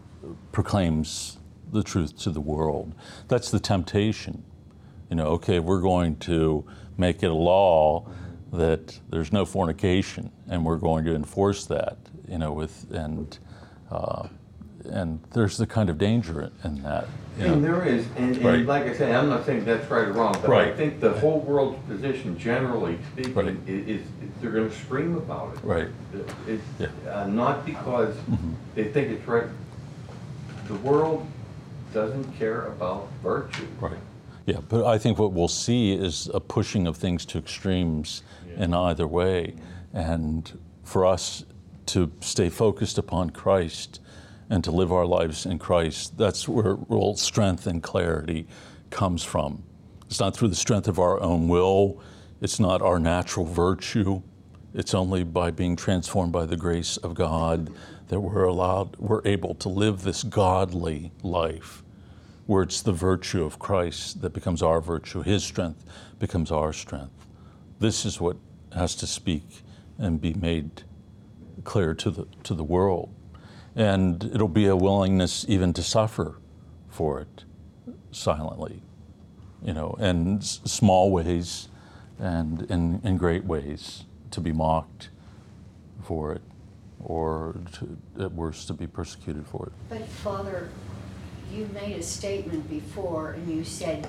Speaker 2: proclaims the truth to the world. That's the temptation. You know, okay, we're going to make it a law that there's no fornication, and we're going to enforce that, you know, with, and, uh, and there's the kind of danger in that. You
Speaker 7: And
Speaker 2: know.
Speaker 7: there is, and,
Speaker 2: Right.
Speaker 7: and like I say, I'm not saying that's right or wrong, but I
Speaker 2: Right.
Speaker 7: think the whole world's position, generally speaking,
Speaker 2: Right.
Speaker 7: i- is, is they're going to scream about it.
Speaker 2: Right.
Speaker 7: It- It's
Speaker 2: Yeah.
Speaker 7: uh, not because
Speaker 2: Mhm.
Speaker 7: they think it's right. The world doesn't care about virtue.
Speaker 2: Right. Yeah, but I think what we'll see is a pushing of things to extremes
Speaker 7: Yeah.
Speaker 2: in either way. And for us to stay focused upon Christ and to live our lives in Christ, that's where real strength and clarity comes from. It's not through the strength of our own will. It's not our natural virtue. It's only by being transformed by the grace of God that we're allowed, we're able to live this godly life, where it's the virtue of Christ that becomes our virtue. His strength becomes our strength. This is what has to speak and be made clear to the to the world. And it'll be a willingness even to suffer for it silently, you know, in s- small ways and in, in great ways, to be mocked for it, or to, at worst to be persecuted for it.
Speaker 5: But Father, you made a statement before and you said,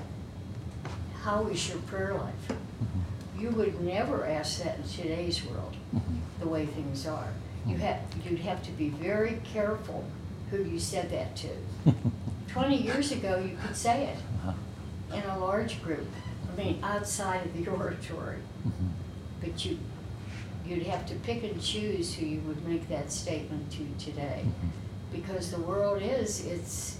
Speaker 5: how is your prayer life? You would never ask that in today's world, the way things are. You have, you'd have to be very careful who you said that to. Twenty years ago, you could say it in a large group, I mean, outside of the oratory. But you, you'd have to pick and choose who you would make that statement to today. Because the world is, it's,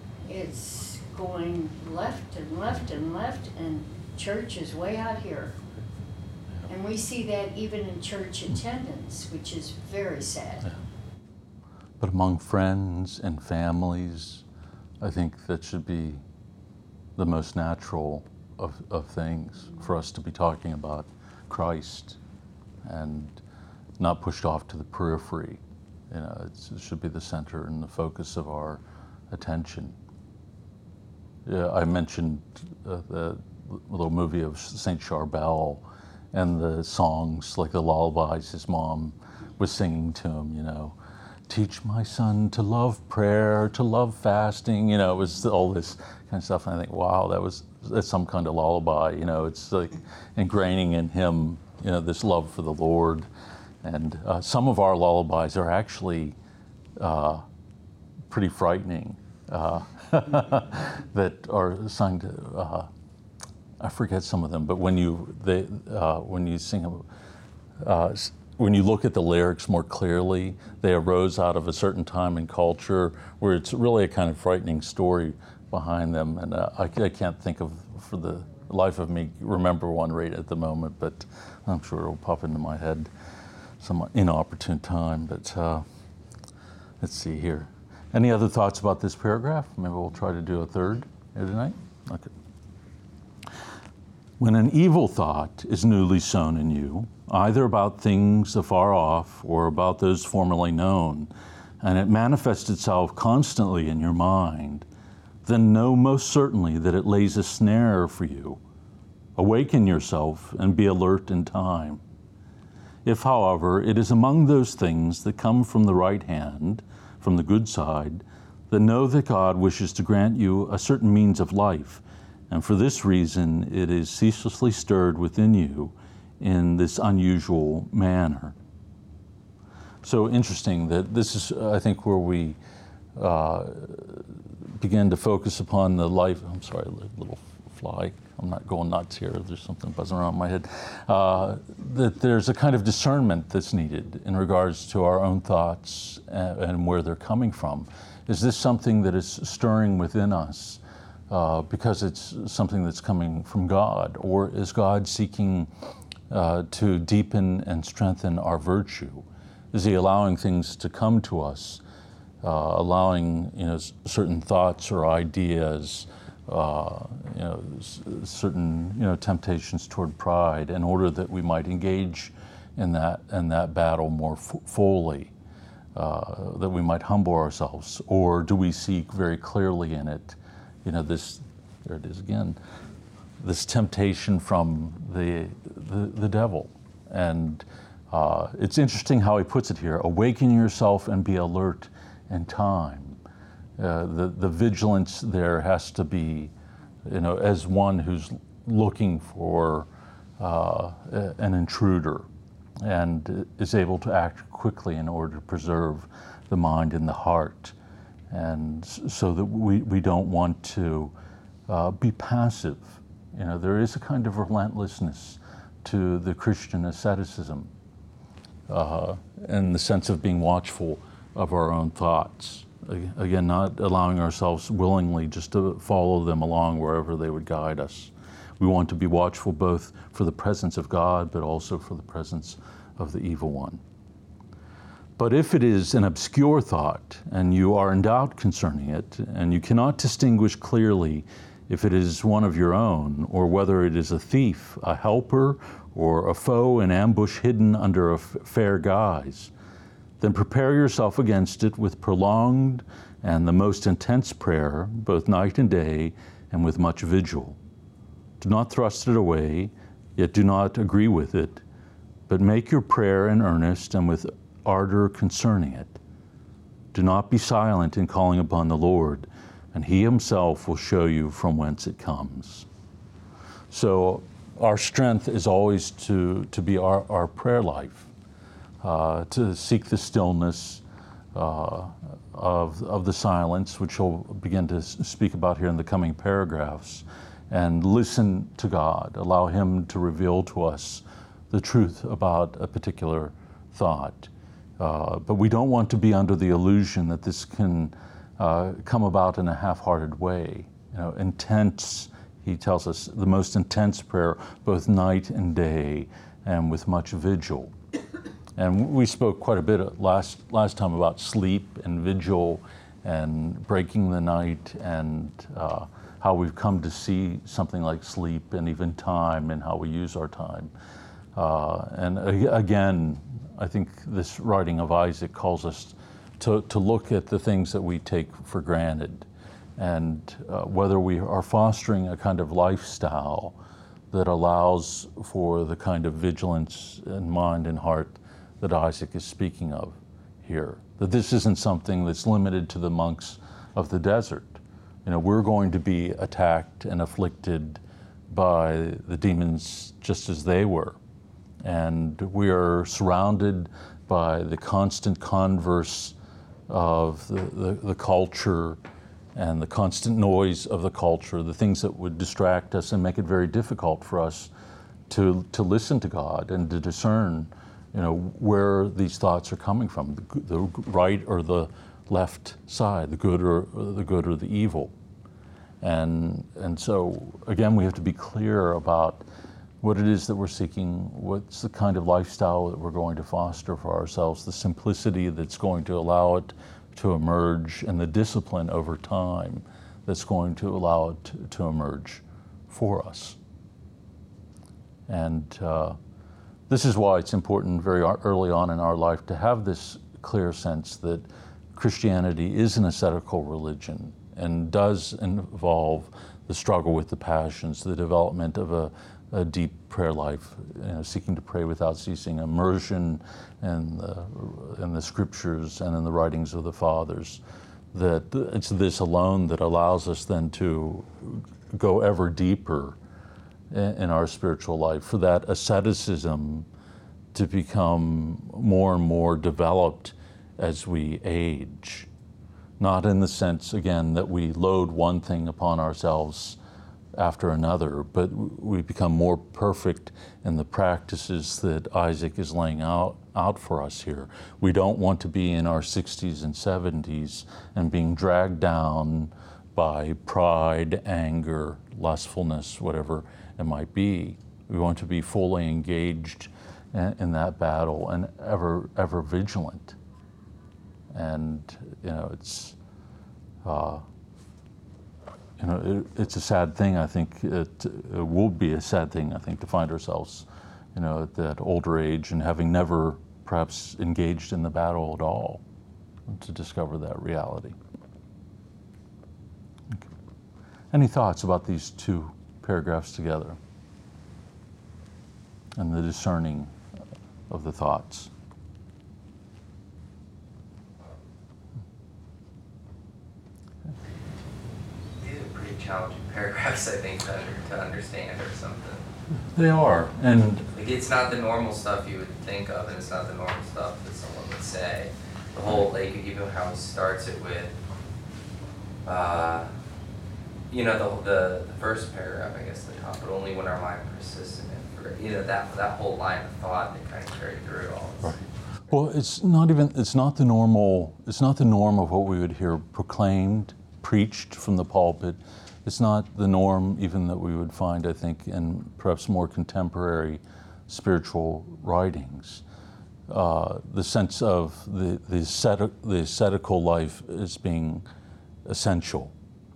Speaker 5: it's going left and left and left, and church is way out here. And we see that even in church attendance, which is very sad.
Speaker 2: Yeah. But among friends and families, I think that should be the most natural of, of things for us to be talking about Christ and not pushed off to the periphery. You know, it's, it should be the center and the focus of our attention. Yeah, I mentioned uh, the little movie of Saint Charbel and the songs, like the lullabies his mom was singing to him, you know. Teach my son to love prayer, to love fasting, you know, it was all this kind of stuff. And I think, wow, that was, that's some kind of lullaby, you know, it's like ingraining in him, you know, this love for the Lord. And uh, some of our lullabies are actually uh, pretty frightening, uh, that are sung to, uh, I forget some of them, but when you, they, uh, when you sing them, uh, when you look at the lyrics more clearly, they arose out of a certain time and culture where it's really a kind of frightening story behind them. And uh, I, I can't think of, for the life of me, remember one right at the moment, but I'm sure it'll pop into my head some inopportune time. But uh, Let's see here. Any other thoughts about this paragraph? Maybe we'll try to do a third here tonight. Okay. When an evil thought is newly sown in you, either about things afar off or about those formerly known, and it manifests itself constantly in your mind, then know most certainly that it lays a snare for you. Awaken yourself and be alert in time. If, however, it is among those things that come from the right hand, from the good side, then know that God wishes to grant you a certain means of life, and for this reason it is ceaselessly stirred within you in this unusual manner. So interesting that this is, I think, where we uh, begin to focus upon the life. I'm sorry, little fly. I'm not going nuts here. There's something buzzing around my head. Uh, that there's a kind of discernment that's needed in regards to our own thoughts and, and where they're coming from. Is this something that is stirring within us uh, because it's something that's coming from God? Or is God seeking uh, to deepen and strengthen our virtue? Is he allowing things to come to us, uh, allowing you know certain thoughts or ideas, uh, you know s- certain you know temptations toward pride, in order that we might engage in that in that battle more f- fully, uh, that we might humble ourselves, or do we seek very clearly in it, you know this there it is again, this temptation from the the, the devil. And Uh, it's interesting how he puts it here: awaken yourself and be alert in time. Uh, the, the vigilance there has to be, you know, as one who's looking for uh, an intruder and is able to act quickly in order to preserve the mind and the heart. And so that we, we don't want to uh, be passive. You know, there is a kind of relentlessness to the Christian asceticism. Uh, in the sense of being watchful of our own thoughts. Again, not allowing ourselves willingly just to follow them along wherever they would guide us. We want to be watchful both for the presence of God, but also for the presence of the evil one. But if it is an obscure thought, and you are in doubt concerning it, and you cannot distinguish clearly if it is one of your own, or whether it is a thief, a helper, or a foe in ambush hidden under a f- fair guise, then prepare yourself against it with prolonged and the most intense prayer, both night and day, and with much vigil. Do not thrust it away, yet do not agree with it, but make your prayer in earnest and with ardor concerning it. Do not be silent in calling upon the Lord, and he himself will show you from whence it comes. So our strength is always to, to be our, our prayer life, uh, to seek the stillness uh, of, of the silence, which we'll begin to speak about here in the coming paragraphs, and listen to God, allow him to reveal to us the truth about a particular thought. Uh, but we don't want to be under the illusion that this can uh, come about in a half-hearted way. You know, intense, he tells us, the most intense prayer, both night and day, and with much vigil. And we spoke quite a bit last last time about sleep and vigil and breaking the night, and uh, how we've come to see something like sleep and even time and how we use our time. Uh, and again, I think this writing of Isaac calls us to, to look at the things that we take for granted, and uh, whether we are fostering a kind of lifestyle that allows for the kind of vigilance in mind and heart that Isaac is speaking of here. That this isn't something that's limited to the monks of the desert. You know, we're going to be attacked and afflicted by the demons just as they were. And we are surrounded by the constant converse of the, the, the culture and the constant noise of the culture, the things that would distract us and make it very difficult for us to, to listen to God and to discern, you know, where these thoughts are coming from, the, the right or the left side, the good or the good or the evil. And, and so, again, we have to be clear about what it is that we're seeking, what's the kind of lifestyle that we're going to foster for ourselves, the simplicity that's going to allow it to emerge, and the discipline over time that's going to allow it to, to emerge for us. And uh, this is why it's important very early on in our life to have this clear sense that Christianity is an ascetical religion and does involve the struggle with the passions, the development of a, a deep prayer life, you know, seeking to pray without ceasing, immersion in the, in the scriptures and in the writings of the fathers. That it's this alone that allows us then to go ever deeper in, in our spiritual life, for that asceticism to become more and more developed as we age. Not in the sense, again, that we load one thing upon ourselves after another, but we become more perfect in the practices that Isaac is laying out, out for us here. We don't want to be in our sixties and seventies and being dragged down by pride, anger, lustfulness, whatever it might be. We want to be fully engaged in, in that battle and ever, ever vigilant. And, you know, it's, uh, you know, it, it's a sad thing, I think. It, it will be a sad thing, I think, to find ourselves, you know, at that older age and having never perhaps engaged in the battle at all, to discover that reality. Okay. Any thoughts about these two paragraphs together and the discerning of the thoughts?
Speaker 3: Challenging paragraphs, I think, to, under, to understand or something.
Speaker 2: They are, and
Speaker 3: like it's not the normal stuff you would think of, and it's not the normal stuff that someone would say. The whole, like, even how he starts it with, uh, you know, the, the the first paragraph, I guess, the top, but only when our mind persists in it. For, you know, that that whole line of thought that kind of carried through all this.
Speaker 2: Right. Well, it's not even, it's not the normal, it's not the norm of what we would hear proclaimed, preached from the pulpit. It's not the norm even that we would find, I think, in perhaps more contemporary spiritual writings. Uh, the sense of the, the, ascetic, the ascetical life as being essential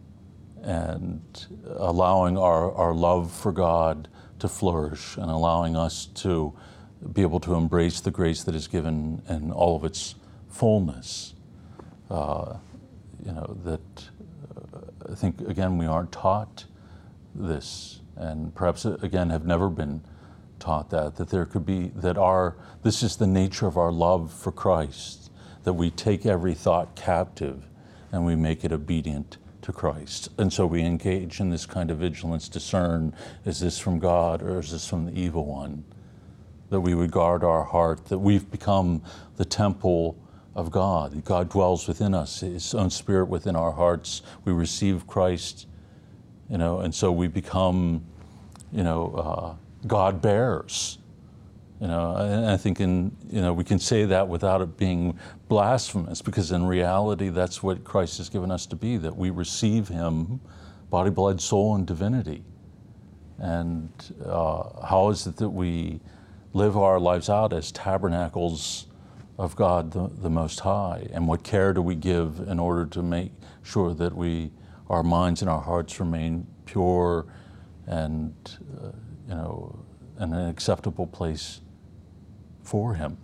Speaker 2: and allowing our, our love for God to flourish and allowing us to be able to embrace the grace that is given in all of its fullness. Uh, you know, that I think, again, we aren't taught this, and perhaps, again, have never been taught that, that there could be, that our, this is the nature of our love for Christ, that we take every thought captive and we make it obedient to Christ. And so we engage in this kind of vigilance, discern, is this from God or is this from the evil one? That we would guard our heart, that we've become the temple of God. God dwells within us, His own Spirit within our hearts. We receive Christ, you know, and so we become, you know, uh, God bearers. You know, and I think in, you know, we can say that without it being blasphemous, because in reality, that's what Christ has given us to be, that we receive Him, body, blood, soul, and divinity. And uh, how is it that we live our lives out as tabernacles of God the, the Most High, and what care do we give in order to make sure that we, our minds and our hearts remain pure and, uh, you know, in an acceptable place for Him.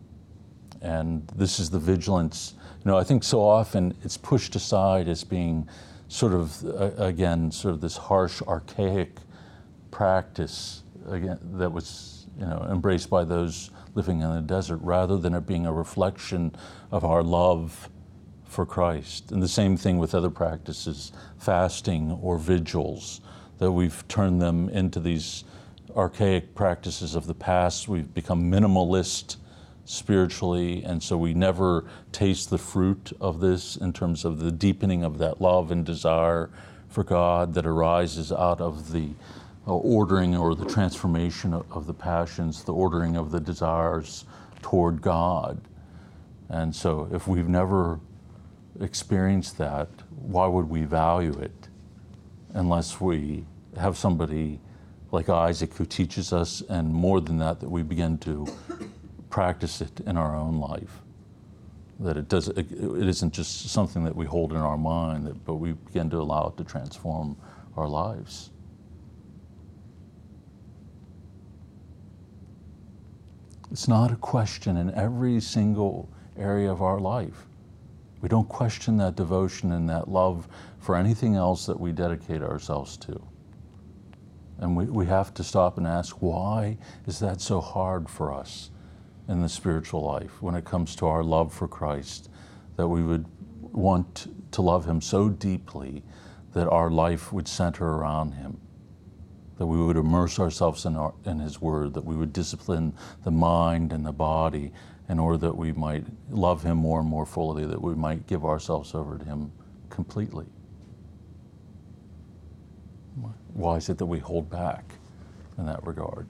Speaker 2: And this is the vigilance. You know, I think so often it's pushed aside as being sort of, uh, again, sort of this harsh, archaic practice, again, that was, you know, embraced by those living in the desert, rather than it being a reflection of our love for Christ. And the same thing with other practices, fasting or vigils, that we've turned them into these archaic practices of the past. We've become minimalist spiritually, and so we never taste the fruit of this in terms of the deepening of that love and desire for God that arises out of the Uh, ordering or the transformation of, of the passions, the ordering of the desires toward God. And so if we've never experienced that, why would we value it unless we have somebody like Isaac who teaches us, and more than that, that we begin to practice it in our own life? that it does. It, it isn't just something that we hold in our mind, that, but we begin to allow it to transform our lives. It's not a question in every single area of our life. We don't question that devotion and that love for anything else that we dedicate ourselves to. And we, we have to stop and ask, why is that so hard for us in the spiritual life when it comes to our love for Christ, that we would want to love him so deeply that our life would center around him, that we would immerse ourselves in, our, in his word, that we would discipline the mind and the body in order that we might love him more and more fully, that we might give ourselves over to him completely. Why is it that we hold back in that regard?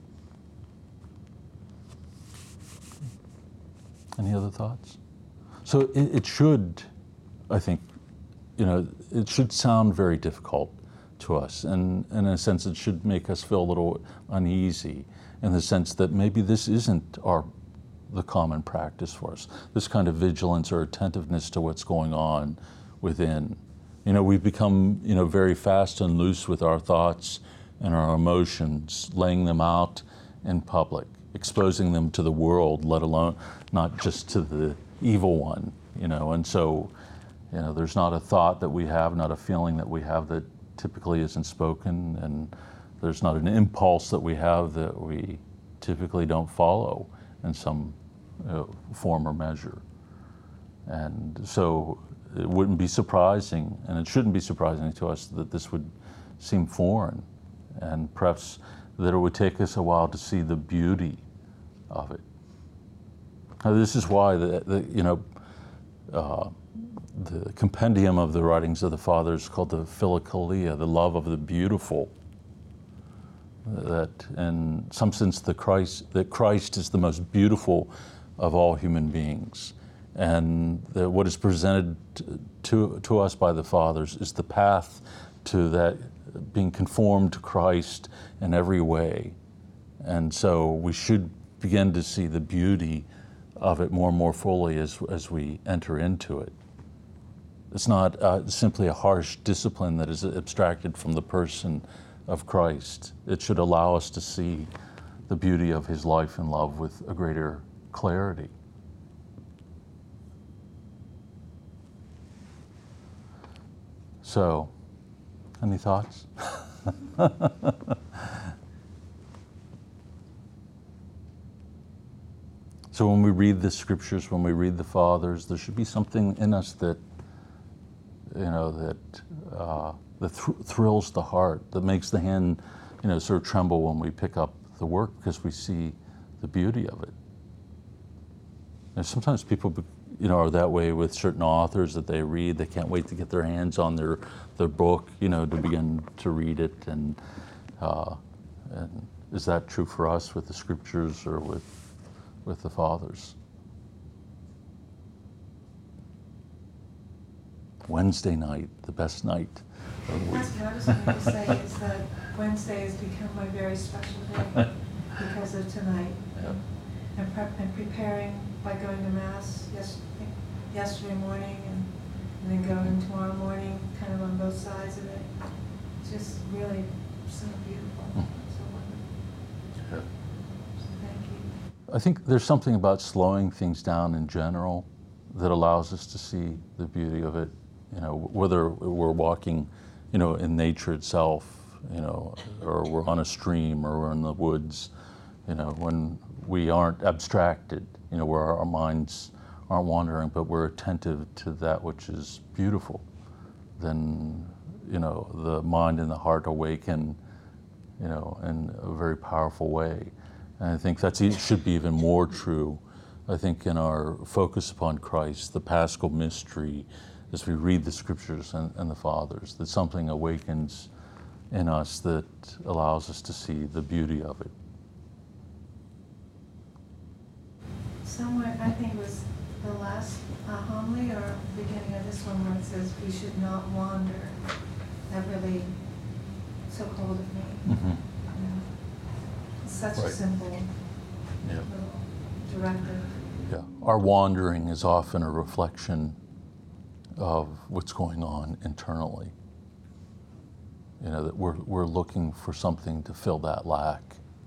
Speaker 2: Any other thoughts? So it, it should, I think, you know, it should sound very difficult to us, and, and in a sense it should make us feel a little uneasy in the sense that maybe this isn't our the common practice for us, this kind of vigilance or attentiveness to what's going on within. You know, we've become, you know, very fast and loose with our thoughts and our emotions, laying them out in public, exposing them to the world, let alone not just to the evil one, you know. And so, you know, there's not a thought that we have, not a feeling that we have that typically isn't spoken, and there's not an impulse that we have that we typically don't follow in some uh, form or measure. And so it wouldn't be surprising, and it shouldn't be surprising to us, that this would seem foreign, and perhaps that it would take us a while to see the beauty of it. Now, this is why the, the you know uh, the compendium of the writings of the fathers called the Philokalia, the love of the beautiful. That in some sense the Christ that Christ is the most beautiful of all human beings, and that what is presented to to us by the fathers is the path to that, being conformed to Christ in every way. And so we should begin to see the beauty of it more and more fully as as we enter into it. It's not uh, simply a harsh discipline that is abstracted from the person of Christ. It should allow us to see the beauty of his life and love with a greater clarity. So, any thoughts? So when we read the scriptures, when we read the fathers, there should be something in us that, you know, that uh, that th- thrills the heart, that makes the hand, you know, sort of tremble when we pick up the work because we see the beauty of it. And sometimes people, you know, are that way with certain authors that they read. They can't wait to get their hands on their their book, you know, to begin to read it. And uh, and is that true for us with the scriptures or with with the fathers? Wednesday night, the best night of the week.
Speaker 6: That's what I was going to say, is that Wednesday has become my very special day because of tonight.
Speaker 2: Yep.
Speaker 6: And, prep, and preparing by going to Mass yes, yesterday morning and, and then going tomorrow morning, kind of on both sides of it. It's just really so beautiful, so wonderful.
Speaker 2: Yep.
Speaker 6: So thank you.
Speaker 2: I think there's something about slowing things down in general that allows us to see the beauty of it. You know, whether we're walking, you know, in nature itself, you know, or we're on a stream or we're in the woods, you know, when we aren't abstracted, you know, where our minds aren't wandering, but we're attentive to that which is beautiful, then, you know, the mind and the heart awaken, you know, in a very powerful way. And I think that's it should be even more true, I think, in our focus upon Christ, the Paschal mystery, as we read the scriptures and, and the fathers, that something awakens in us that allows us to see the beauty of it.
Speaker 6: Somewhere, I think it was the last uh, homily or beginning of this one where it says we should not wander. That really took hold of me.
Speaker 2: Mm-hmm.
Speaker 6: You know, it's such
Speaker 2: Right.
Speaker 6: a simple
Speaker 2: Yeah.
Speaker 6: little directive.
Speaker 2: Yeah. our wandering is often a reflection of what's going on internally. You know, that we're, we're looking for something to fill that lack.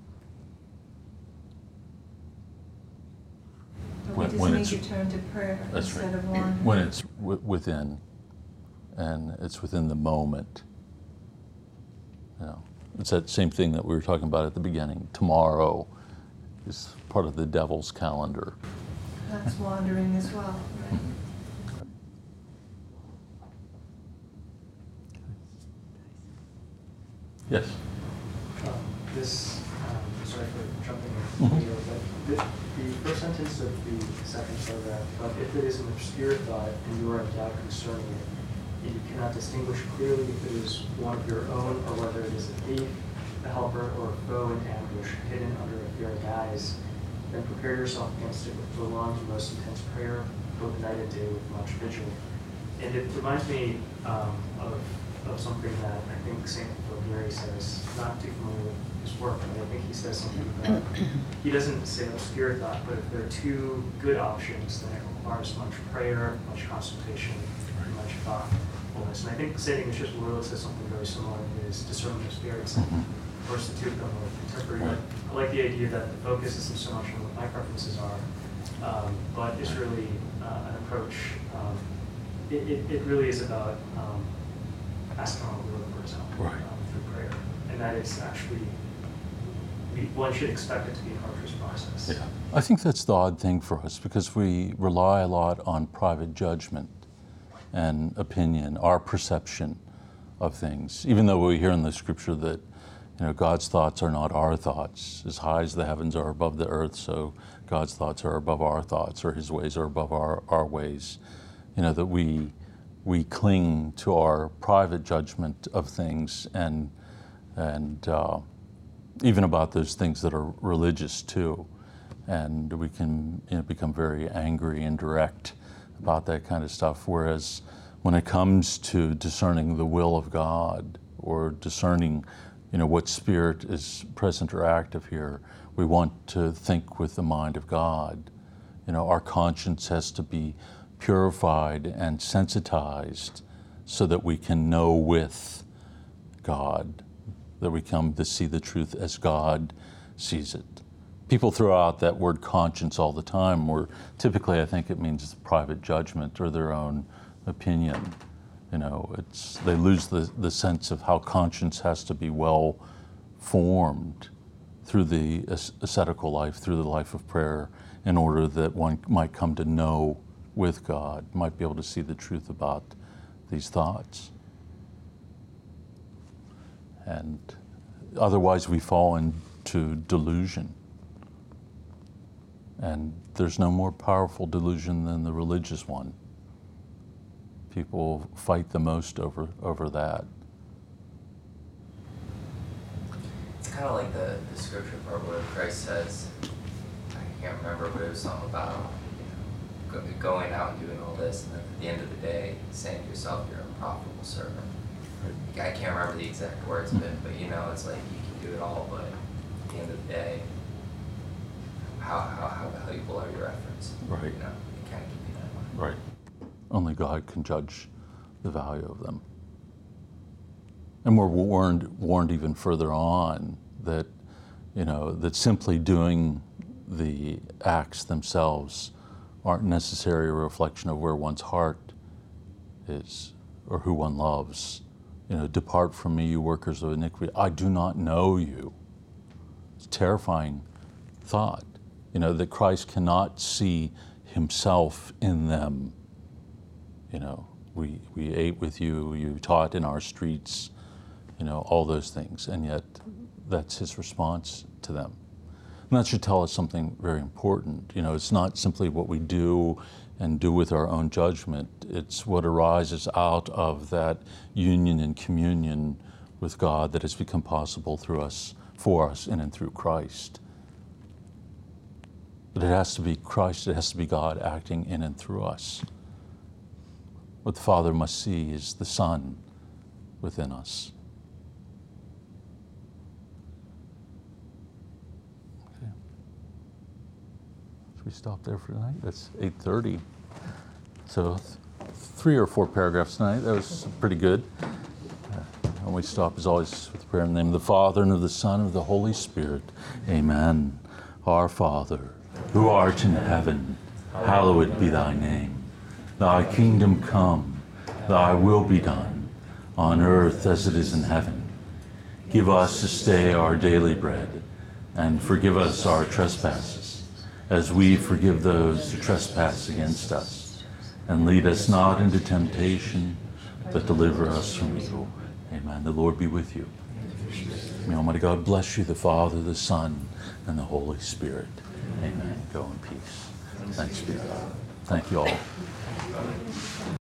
Speaker 6: But
Speaker 2: When-
Speaker 6: we just
Speaker 2: when
Speaker 6: need
Speaker 2: it's-
Speaker 6: to turn to prayer
Speaker 2: That's
Speaker 6: instead
Speaker 2: right.
Speaker 6: of wandering.
Speaker 2: When it's w- within, and it's within the moment. You know, it's that same thing that we were talking about at the beginning. Tomorrow is part of the devil's calendar.
Speaker 6: That's wandering as well, right?
Speaker 2: Yes.
Speaker 4: Um, This, um, sorry for jumping
Speaker 2: Mhm.
Speaker 4: in here, but the, the first sentence of the second paragraph, but if it is an obscure thought and you are in doubt concerning it, and you cannot distinguish clearly if it is one of your own or whether it is a thief, a helper, or a foe in ambush hidden under a fair guise, then prepare yourself against it with prolonged and most intense prayer, both night and day with much vigil. And it reminds me um, of, of something that I think Saint Philip Neri says, not too familiar with his work, but I think he says something that he doesn't say obscure thought, but if there are two good options, then it requires much prayer, much consultation, and much thoughtfulness. And I think Saint Ignatius of Loyola says something very similar in his Discernment of Spirits.
Speaker 2: Mhm.
Speaker 4: Of course, the two of them are contemporary, but I like the idea that the focus isn't so much on what my preferences are, um, but it's really uh, an approach. Um, it, it, it really is about um, asking our Lord for his help
Speaker 2: Right.
Speaker 4: um, through prayer, and that is actually, we, one should expect it to be an arduous process.
Speaker 2: Yeah. I think that's the odd thing for us because we rely a lot on private judgment and opinion, our perception of things, even though we hear in the scripture that you know, God's thoughts are not our thoughts. As high as the heavens are above the earth, so God's thoughts are above our thoughts, or his ways are above our, our ways. You know, that we we cling to our private judgment of things and and uh, even about those things that are religious too. And we can you know, become very angry and direct about that kind of stuff. Whereas when it comes to discerning the will of God or discerning you know, what spirit is present or active here, we want to think with the mind of God. You know, our conscience has to be purified and sensitized so that we can know with God, that we come to see the truth as God sees it. People throw out that word conscience all the time, where typically I think it means private judgment or their own opinion. You know, it's they lose the, the sense of how conscience has to be well formed through the ascetical life, through the life of prayer, in order that one might come to know with God, might be able to see the truth about these thoughts. And otherwise we fall into delusion. And there's no more powerful delusion than the religious one. People fight the most over, over that.
Speaker 3: It's kind of like the, the scripture part where Christ says, I can't remember, but it was something about you know, go, going out and doing all this, and then at the end of the day, saying to yourself, you're a profitable servant. I can't remember the exact words of it, but you know, it's like you can do it all, but at the end of the day, how, how, how valuable are your efforts?
Speaker 2: Right.
Speaker 3: You know, it can't be that way.
Speaker 2: Right. Only God can judge the value of them. And we're warned, warned even further on that, you know, that simply doing the acts themselves aren't necessarily a reflection of where one's heart is or who one loves. You know, depart from me, you workers of iniquity. I do not know you. It's a terrifying thought, you know, that Christ cannot see himself in them. You know, we, we ate with you, you taught in our streets, you know, all those things, and yet that's his response to them. And that should tell us something very important. You know, it's not simply what we do and do with our own judgment, it's what arises out of that union and communion with God that has become possible through us, for us, in and through Christ. But it has to be Christ, it has to be God acting in and through us. What the Father must see is the Son within us. Okay. So we stop there for tonight? That's eight thirty. So th- three or four paragraphs tonight. That was pretty good. Uh, and we stop as always with the prayer in the name of the Father and of the Son and of the Holy Spirit. Amen. Our Father, who art in heaven, hallowed be thy name. Thy kingdom come, thy will be done, on earth as it is in heaven. Give us this day our daily bread, and forgive us our trespasses, as we forgive those who trespass against us. And lead us not into temptation, but deliver us from evil. Amen. The Lord be with you. May Almighty God bless you, the Father, the Son, and the Holy Spirit. Amen. Go in peace. Thanks be to God. Thank you all.